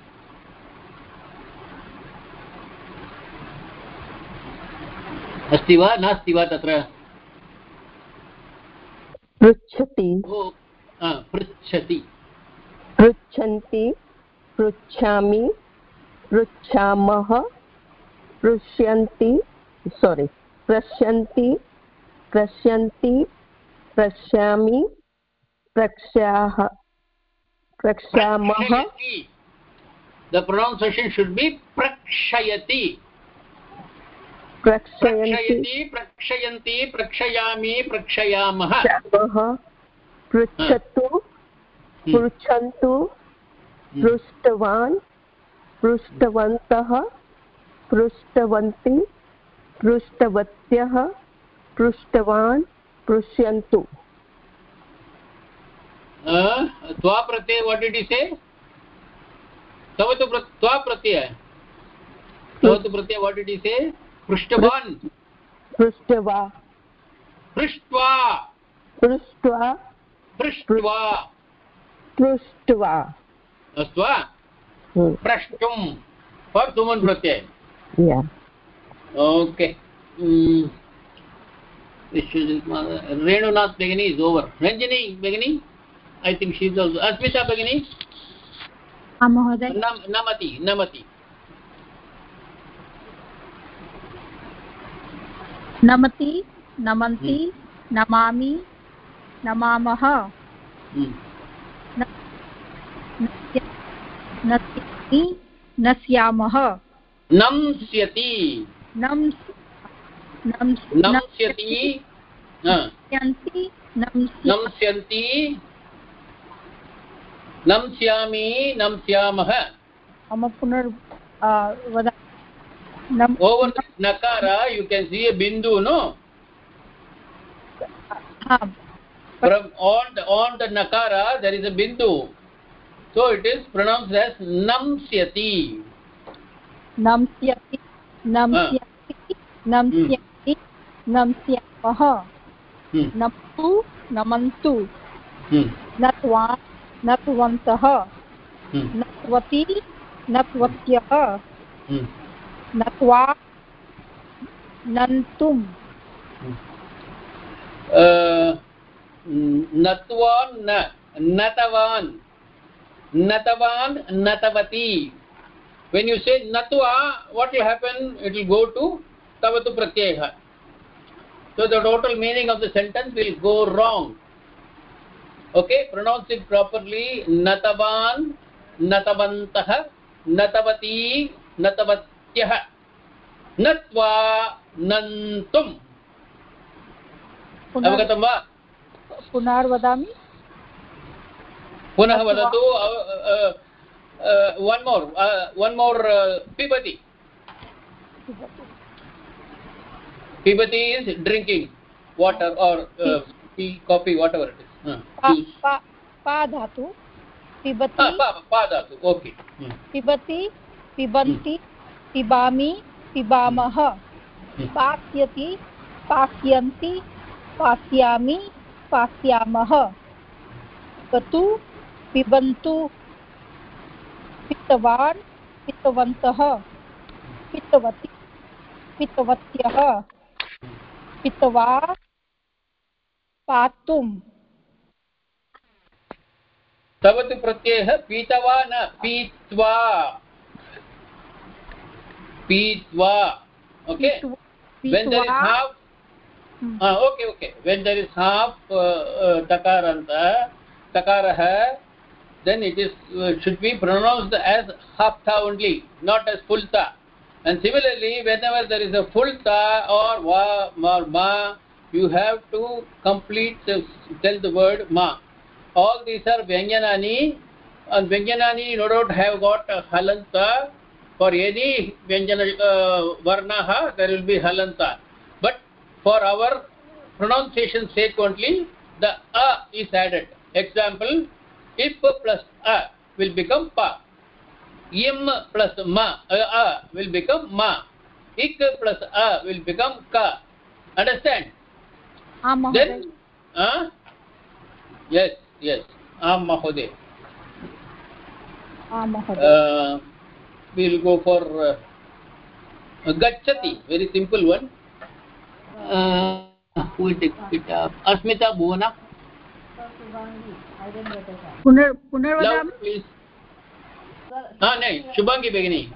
अस्ति वा नास्ति वा तत्र पृच्छति ओ पृच्छति पृच्छन्ति पृच्छामि पृच्छामः पृश्यन्ति सोरि पश्यन्ति पश्यन्ति पश्यामि प्रक्ष्याः प्रक्ष्यामः. The pronunciation should be prakshayati. प्रक्षयन्ति प्रक्षयन्ति प्रक्षयामि प्रक्षयामः. पृच्छतु पृच्छन्तु पृष्टवान् पृष्टवन्तः पृष्टवन्ति पृष्टवत्यः पृष्टवान् पृश्यन्तु. त्वा प्रत्यय, what did he say? तवतु त्वा प्रत्यय. तवतु प्रत्यय, what did he say? पृष्टवान् पृष्टवा पृष्ट्वा पृष्ट्वा पृष्ट्वा पृष्ट्वा. अस्तु वा? प्रष्टुं for तुमन् Pratyaya. Yeah. Okay. Mm. Renunath Begini is over. Ranjini Begini, I think she is also. Asmita Begini. Nam, namati, namati. Namati, namanti, hmm. namami, namamaha. Hmm. Nasyati, nasyamaha. Namsyati. Nams, nams, namsyati. Namsyanti, namsyanti. Namsyami, namsyamaha. Ama punar vada. Over the nakara, you can see a bindu, no? Uh, From on the, on the nakara, there is a bindu. So it is pronounced as namsyati. Namsyati, namsyati, namsyati, namsyamah. Namtu, namantu. Natva, natvantah. Natvati, natvatyah. Natva, nantum. Uh, natvan, na, natavan, natavan, natavati. When you say natva, what will happen? It will go to tavatu pratyaya. So the total meaning of the sentence will go wrong. Okay, pronounce it properly. Natavan, natavantah, natavati, natavatyah. Natva, nantum. Avagatam va? Punar vadami. Punah vadatu. Uh, uh, one more. Uh, one more. Uh, pibati. Pibati is drinking water or uh, tea, coffee, whatever it is. Uh, pa, pa, pa dhatu. Pibati. Ah, pa, pa dhatu. Okay. Hmm. Pibati, pibanti, pibami, pibamah. Pasyati, pasyanti, pasyami, pasyamah. Patu, pibantu, pitavan, pitavantah, pitavati, pitavatyah. Pitava, patum. Tavatu pratyaya pitava na pitva. Pitva. Okay. Pitva. When there is half. Hmm. Uh, okay, okay. When there is half uh, uh, takaranta, takaraha, then it is uh, should be pronounced as half ta only, not as full ta. And similarly, whenever there is a full ta or va or ma, you have to complete the, tell the word ma. All these are vyanjanani, and vyanjanani no doubt have got a halanta. For any vyanjana uh, varnaha, there will be halanta. But for our pronunciation sake only, the a is added. Example, if plus a will become pa. Im plus ma, uh, a will become ma. Ik plus a will become ka. Understand? Am Then, uh, yes, yes. Am Mahoday. Am Mahoday. Uh, we'll go for uh, Gachati, very simple one. Uh, who will take it up? Asmita Bhuvana. Punar, punar vadami. Please. Ah, no, Shubhangi Begini.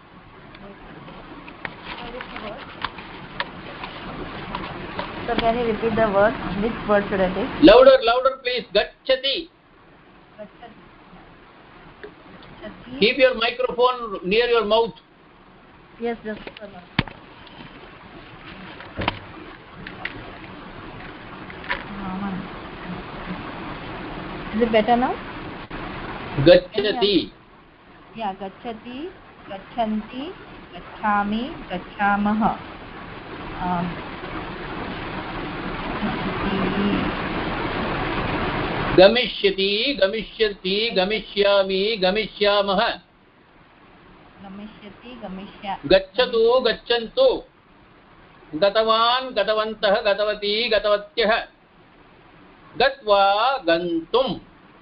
So can you repeat the word? Which word should I take? Louder, louder, please. Gachati. Keep your microphone near your mouth. Yes, yes. Is it better now? Gachati. Yeah, gachati, gachanti, gachami, gachamah. Um, Gamishyati, Gamishyati, Gamishyami, Gamishyamah. Gamishyati, Gamishya. Gachatu, Gachantu. Gatavan, Gatavantah, Gatavati, Gatavatyah. Gatva, Gantum.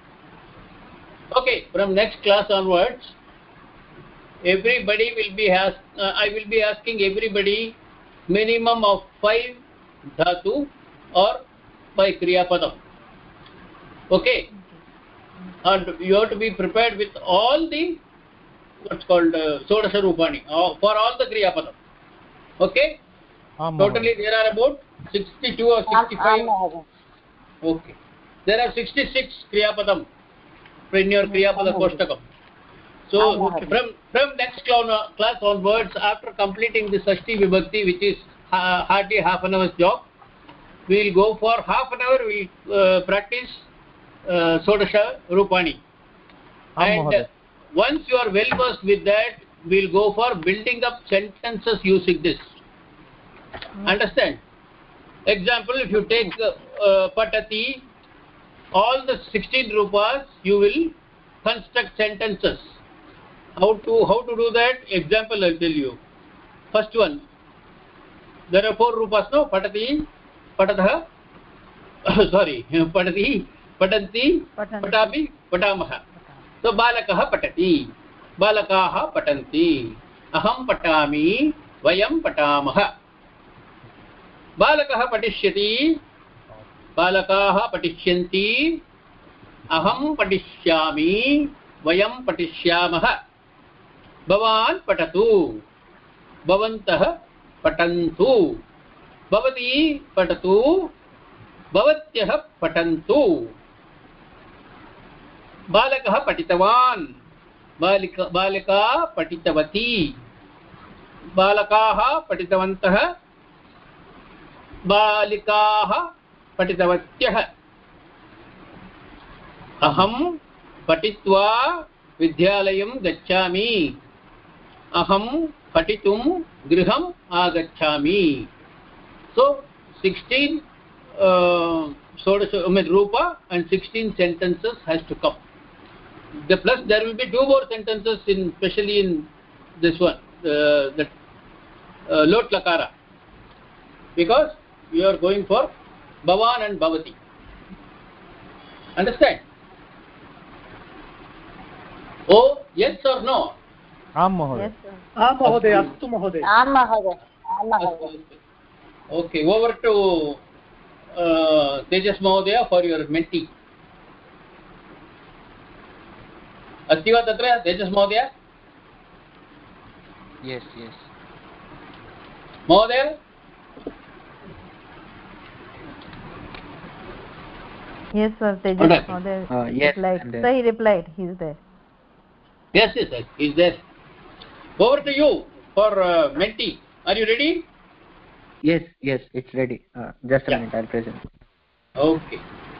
Okay, from next class onwards, everybody will be asked, uh, I will be asking everybody minimum of five dhatu or five kriya padam. Okay, and you have to be prepared with all the what's called uh, Sodasha Rupani uh, for all the kriya padam. Okay, um, totally there are about sixty-two or sixty-five. Okay, there are sixty-six kriya padam in your kriya pada koshtakam. So from from next class onwards, after completing the Sashti Vibhakti, which is uh, hardly half an hour's job, we will go for half an hour. We will uh, practice uh, Sodasha Rupani. And uh, once you are well versed with that, we will go for building up sentences using this. Mm. Understand? Example, if you take uh, uh, Patati, all the sixteen rupas you will construct sentences. How to how to do that? Example I'll tell you. First one. There are four rupas, no? Patati, patatah, sorry, patati, patanti, patapi, patamaha. So balakah patati, balakaah patanti, aham patami, vayam patamaha. Balakah patishyati, balakaah patishyanti, aham patishyami, vayam patishyamaha. Bhavan patatu, bhavantah patantu, bhavati patatu, bhavatyah patantu. Balakah patitavan, balika balika patitavati, balakaah patitavantah, balikaah patitavatyah. Aham patitva vidyalayam gacchami, aham patitum griham agacchami. So sixteen uh, sort of I mean, rupa and sixteen sentences has to come. The plus there will be two more sentences in especially in this one, uh, that uh, lot lakara, because we are going for bhavan and bhavati. Understand? Oh, yes or no? Am Mahoday. Am Mahoday, Astu Mahoday. Am Mahoday. Am Mahoday. Okay, over to uh, Tejas Mahodaya for your mentee. अस्ति वा तत्र तेजस् महोदय? Yes, yes. Mahodaya? Yes, sir. Tejas Mahodaya Uh, yes, replied. Sir, he replied. He is there. Yes, yes, yes. He is there. Over to you for uh, mentee. Are you ready? Yes, yes, it's ready. Uh, just a yeah. minute, I'll present. Okay.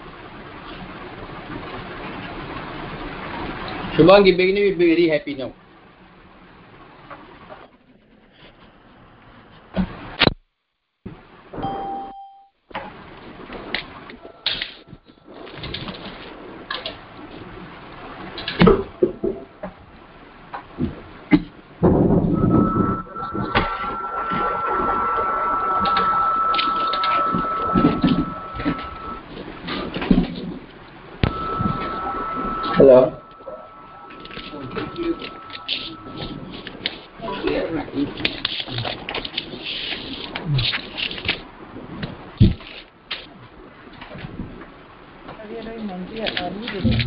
Shubhangi Begini will be very happy now. Hello. We are doing mentee early today.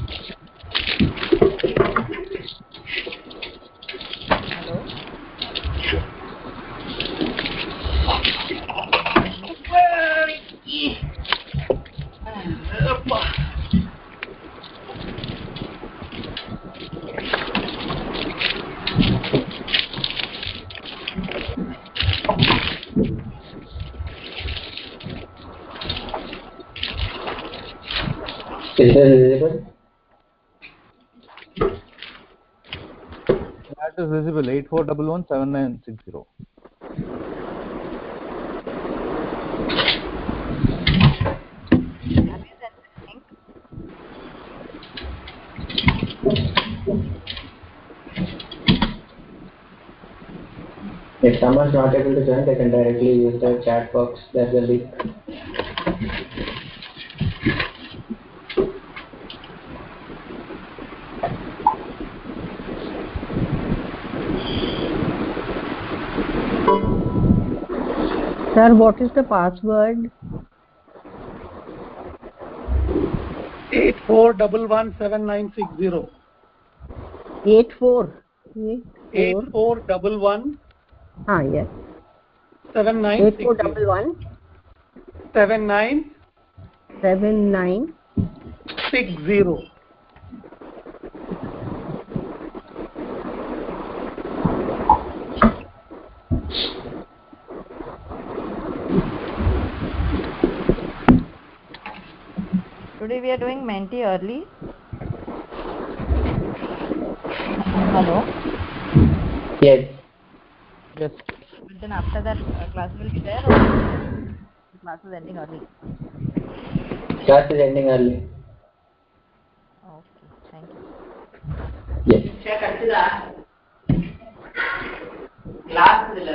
Hello? Is that visible? That is visible. Eight four one one seven nine six zero. If someone is not able to join, they can directly use the chat box. There's a link. Sir, what is the password? Eight four one one seven nine six zero. Eight four. Eight four one one. Ah, yes. Seven nine. Eight four one one. Seven nine. Seven nine. Six zero. Today we are doing mentee early. Hello? Yes. Yes. But then after that uh, class will be there or the class is ending early? Class is ending early. Okay, thank you. கட்டுதா class இதுல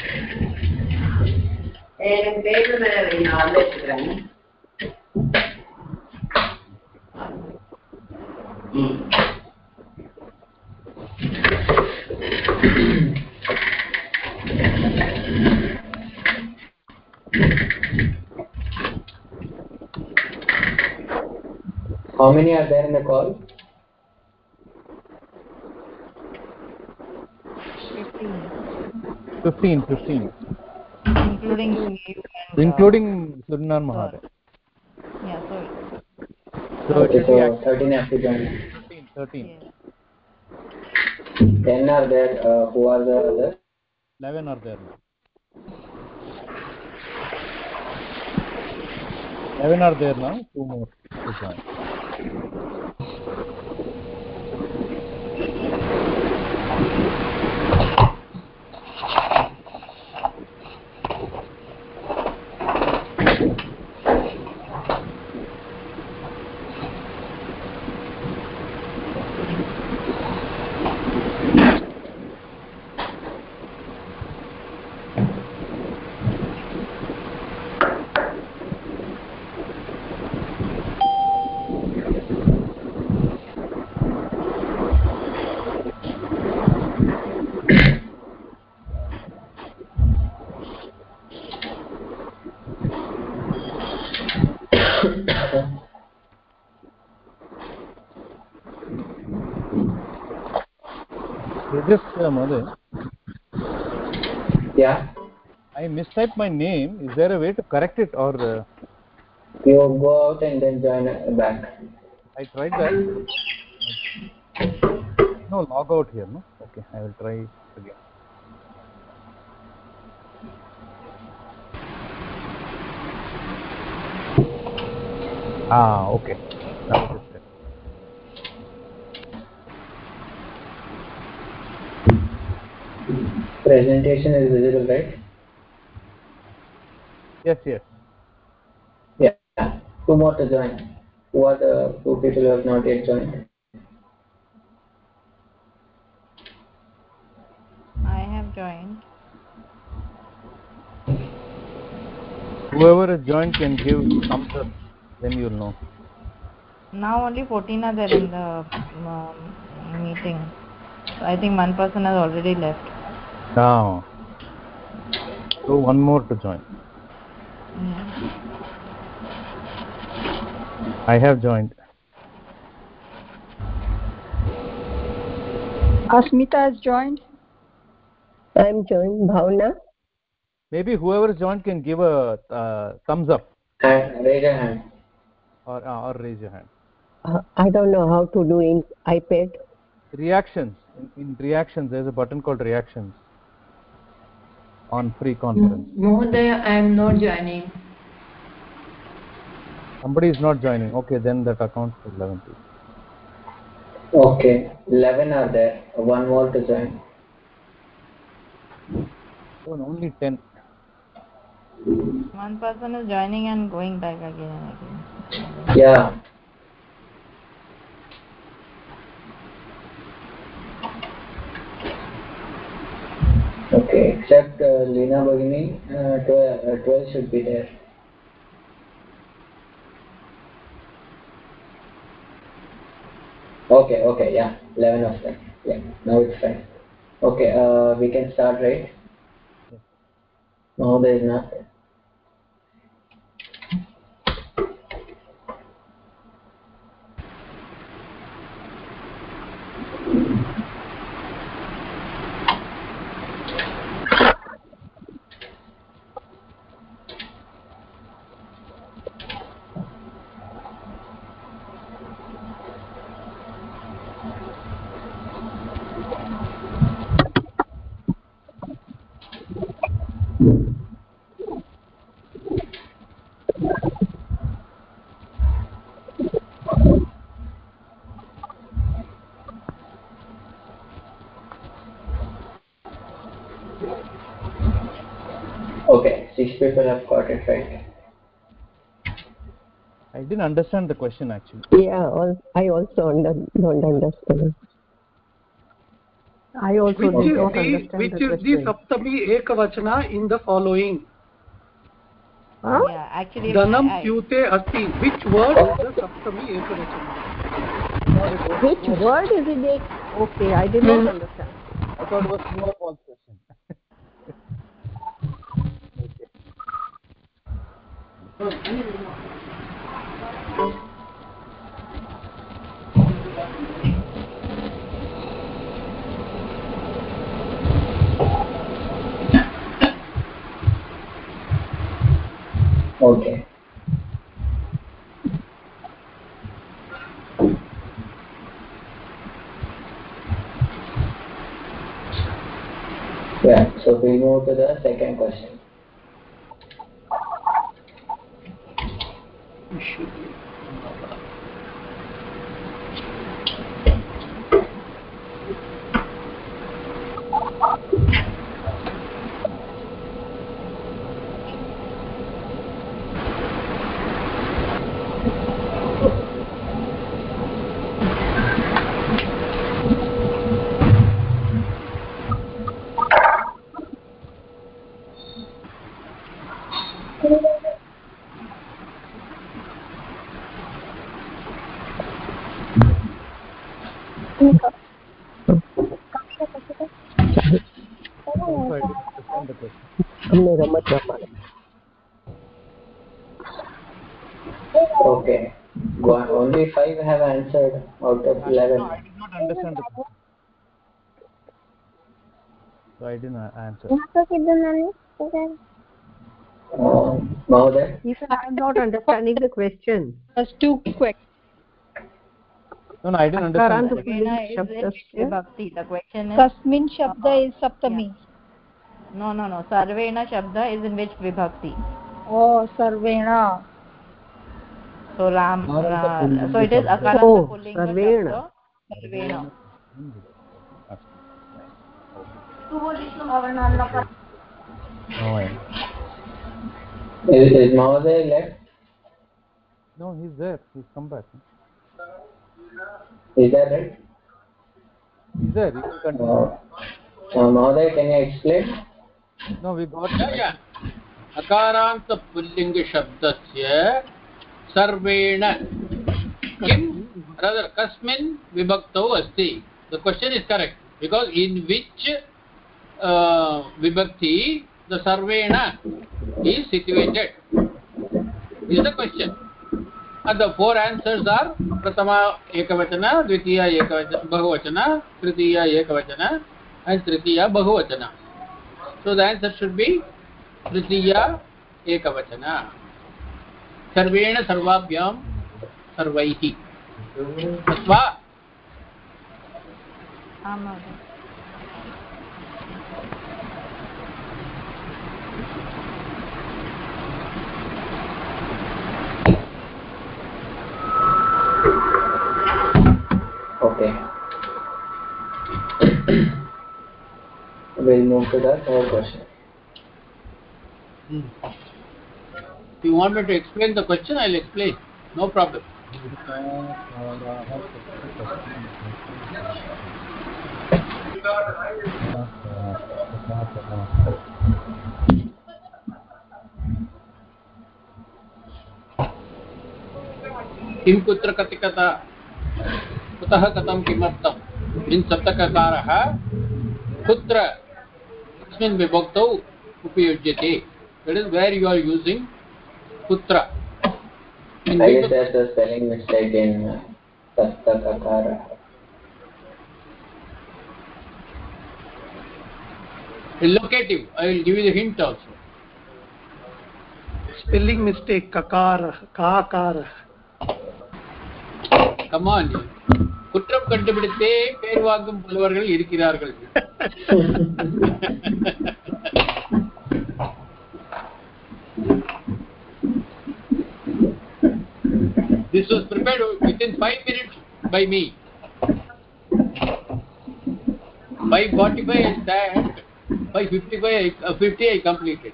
எனக்கு table மேல நான் வந்து எடுத்துக்கிறேன். How many are there in the call? fifteen fifteen including you and including Surnar Mahadev. Yeah, so so okay, so thirteen have to join. thirteen thirteen yes. ten are there. Uh, who are the others? eleven are there. eleven are there now. Two more to join. Just uh, Mother. Yeah. I mistyped my name. Is there a way to correct it, or uh, you go out and then join back? I tried that. No log out here. No. Okay, I will try again. Ah, okay. That is it. Presentation is visible, right? Yes, yes. Yeah. Two more to join. Who are the two people who have not yet joined? I have joined. Whoever has joined can give thumbs up, then you'll know. Now only fourteen are there in the um, meeting. So I think one person has already left. Now, so one more to join. Yeah. I have joined. Asmita has joined. I am joined. Bhavna. Maybe whoever is joined can give a uh, thumbs up. And raise your hand. Or uh, or raise your hand. Uh, I don't know how to do in iPad. Reactions. In, in reactions, there's a button called reactions on free conference. Mohdaya, I am not joining. Somebody is not joining. Okay, then that accounts for eleven people. Okay, eleven are there. One more to join. So only ten. One person is joining and going back again and again. Yeah. Okay, except uh, Leena Bhagini, uh, twelve, uh, twelve should be there. Okay, okay, yeah, eleven of them. Yeah, now it's fine. Okay, uh, we can start, right? Yes. No, there is not. Okay, six people have got it right. I didn't understand the question actually. Yeah, I also under, don't understand. I also which did is not the, understand which the is question. the Saptami Ekavachana in the following? Huh? Yeah, actually, Dhanam I, I, Pyute Asti. Which word is the Saptami Ekavachana? Which word is it? Okay, I did not understand. I thought it was true or false question. Okay. Yeah, so we move to the second question. Also, I didn't understand the question. Okay. One, only five have answered out of eleven. No, I did not understand the question. So I didn't answer. Uh, Mahoday? If I am not understanding the question. There's two questions. No, no, I didn't understand the question. Sarvena is in vibhakti. The question is. Kasmin Shabda is Saptami. Yeah. No, no, no. Sarvena Shabda is in which vibhakti? Oh, Sarvena. So Ram. Ra, so it is Akaranta oh, Pullinga Sarvena. Shabda. Sarvena. No, I Is, is Mahoday left? No, he's there. He's come back. Is that right? He's there. You can continue. Uh, uh, Mahoday, can you explain? No, we got yeah, yeah. Akaranta Pullinga Shabdasya Sarvena Kim rather Kasmin Vibhaktau Asti. The question is correct because in which uh, Vibhakti the Sarvena is situated is the question. And the four answers are Pratama Ekavachana, Dvitiya Ekavachana, Bahuvachana, Tritiya Ekavachana and Tritiya Bahuvachana. So the answer should be Tritiya Ekavachana. Sarvena Sarvabhyam Sarvaihi. Atva. Okay. We'll move to the third question. Hmm. If you want me to explain the question, I'll explain. No problem. किं कुत्र कतिकता कुतः कथं किमर्थं means सप्तककारः कुत्र कस्मिन् विभक्तौ उपयुज्यते. That is where you are using kutra. I guess that's a spelling mistake in Saptakakara. Locative. I will give you the hint also. Spelling mistake. Kakara. Kakara. Come on. குற்றம் கண்டுபிடித்தே பேர் வாங்கும் புலவர்கள் இருக்கிறார்கள். This was prepared within five minutes by me. five forty-five I sat, five fifty-five, uh, fifty I completed.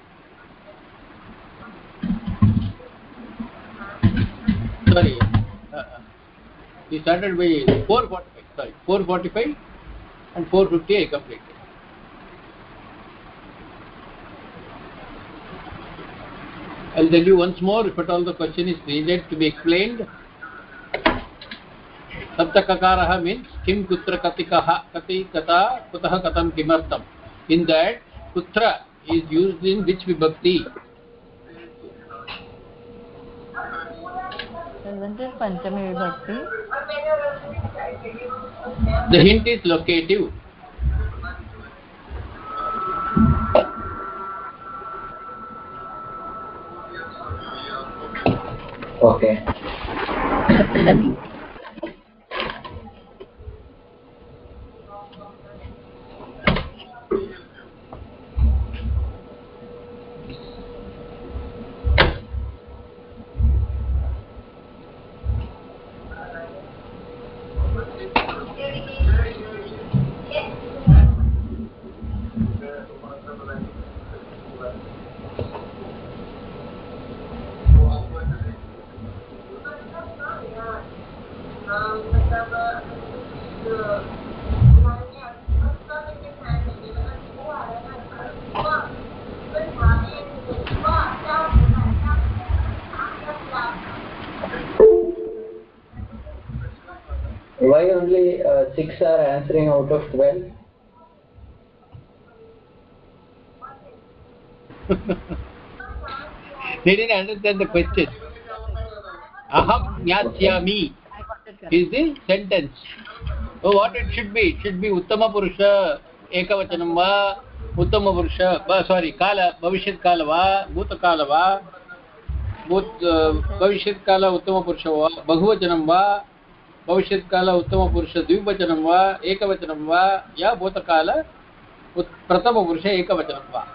Sorry. Uh, we started by four forty-five. Sorry, four forty-five. and four fifty I completed. I'll tell you once more if at all the question is needed to be explained. Saptakakaraha means kim kutra katikaha kati kata kutah katam kimartam. In that kutra is used in which vibhakti? Isn't it Panchami Vibhakti? The hint is locative. Okay. Why only uh, six are answering out of twelve? They didn't understand the question. Aham Jnatsyami is the sentence. So what it should be? It should be Uttama Purusha Ekavachanam va, Uttama Purusha, sorry, Kala, Bhavishyat Kala va, Bhuta Kala va, Bhavishyat Kala Uttama Purusha va, Bhagavachanam va, Bhavishyat Kala Uttama Purusha Dvivachanam va, Ekavachanam va, ya Bhuta Kala Pratama Purusha Ekavachanam va.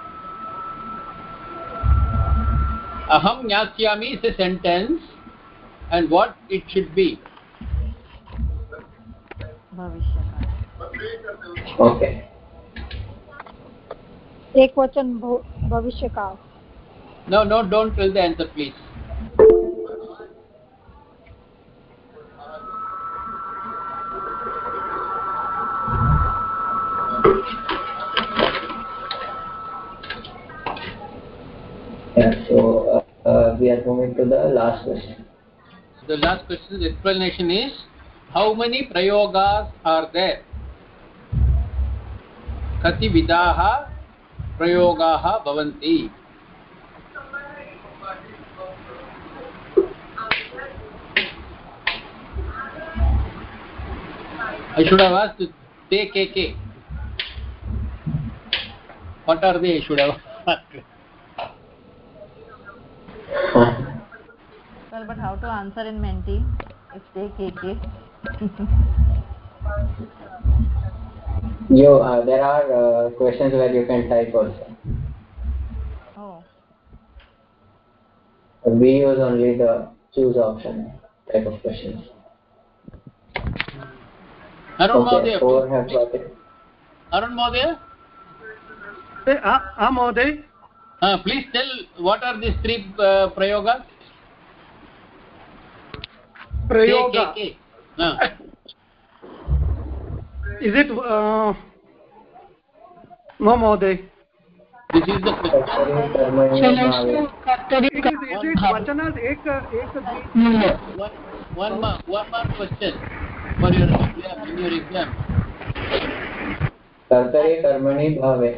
Aham Jnatsyami is a sentence, and what it should be? Okay. Ekvachan Bhavishyakaal. No, no, don't tell the answer, please. Yeah, so uh, uh, we are moving to the last question. The last question, the explanation is, how many prayogas are there? Kati vidaha prayogaha bhavanti. I should have asked T K K. What are they? I should have asked. Well, but how to answer in Menti? It's T K K. You, uh, there are uh, questions where you can type also. Oh. We use only the choose option type of questions. Arun okay, Mahodaya. Four have got it. Arun Mahodaya? Ah, Mahodaya. Uh, please tell what are these three uh, prayogas? Prayoga. K K K. Uh. Is it uh, no Mahodaya? This is the question. It is, is it Vachanas Ek Ek One, one, more, one more question for your exam, in your exam. Kartare karmani bhave.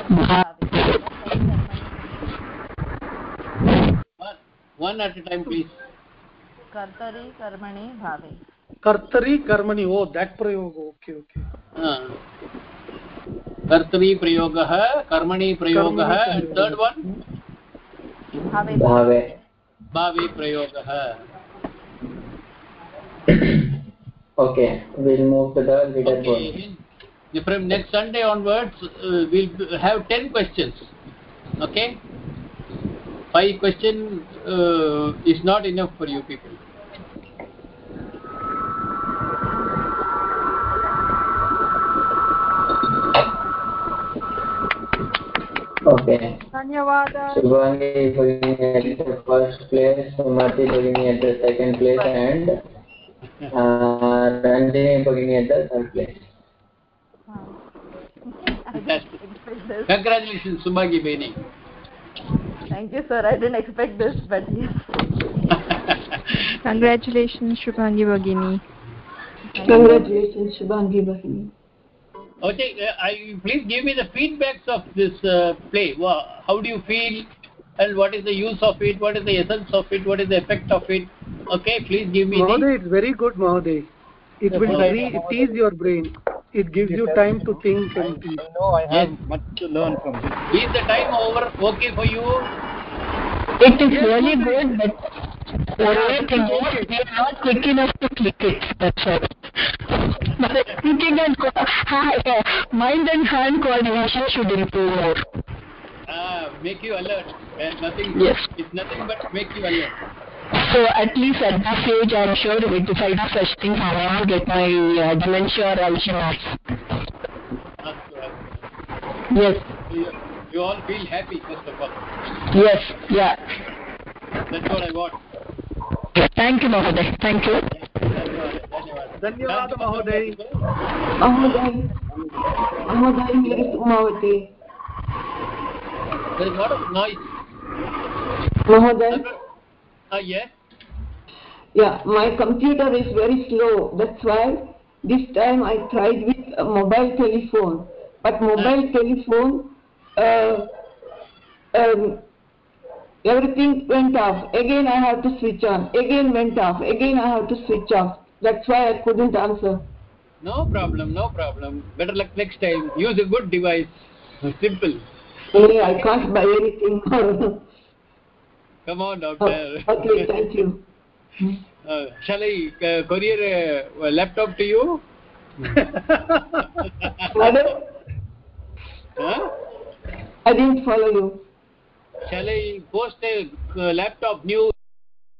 One, one at a time, please. Kartari karmani bhave. Kartari karmani. Oh, that prayoga. Okay, okay. Uh. Kartari prayogah, karmani prayogah, and third one? Bhave. Bhave. Bhave prayogah. Okay, we'll move to the leaderboard. Okay. From next Sunday onwards, uh, we'll have ten questions. Okay? Five questions uh, is not enough for you people. Okay. Dhanyawad. Shubhangi Bhagini at the first place, Sumati Bhagini at the second place, and uh, Ranjini Bhagini at the third place. Fantastic. Congratulations, Subhagi Beni. Thank you, sir. I didn't expect this, but yes. Congratulations, Shubhangi Bhagini. Congratulations, Shubhangi Bhagini. Okay, uh, I, please give me the feedbacks of this uh, play. Wow, how do you feel? And what is the use of it? What is the essence of it? What is the effect of it? Okay, please give me. Mahoday, the... it's very good, Mahoday. It will re tease your brain. It gives you time to think. And I, I know I have yes. much to learn from this. Is the time over okay for you? It is yes, really good, but only thing is we are not quick enough to click it. That's all. But thinking and mind and hand coordination should improve more. Ah, make you alert. And nothing. Yes. It's nothing but make you alert. So at least at this age, I'm sure if I do such things, I will get my uh, dementia or Alzheimer's. Yes. You, you all feel happy, first of all. Yes. Yeah. That's what I want. Thank you, Mahoday. Thank you. Dhanyawad, Mahoday. Mahoday. Mahoday, here is Umavati. There is a lot of noise. Mahoday? Uh, yes? Yeah, my computer is very slow. That's why this time I tried with a mobile telephone. But mobile uh. telephone, uh, um, everything went off. Again I have to switch on. Again went off. Again I have to switch off. That's why I couldn't answer. No problem, no problem. Better luck next time. Use a good device. Simple. Yeah, I can't buy anything more. Come on, doctor. Oh, okay, thank you. Uh, shall I uh, courier a laptop to you? Pardon? Huh? I didn't follow you. Shall I post a uh, laptop new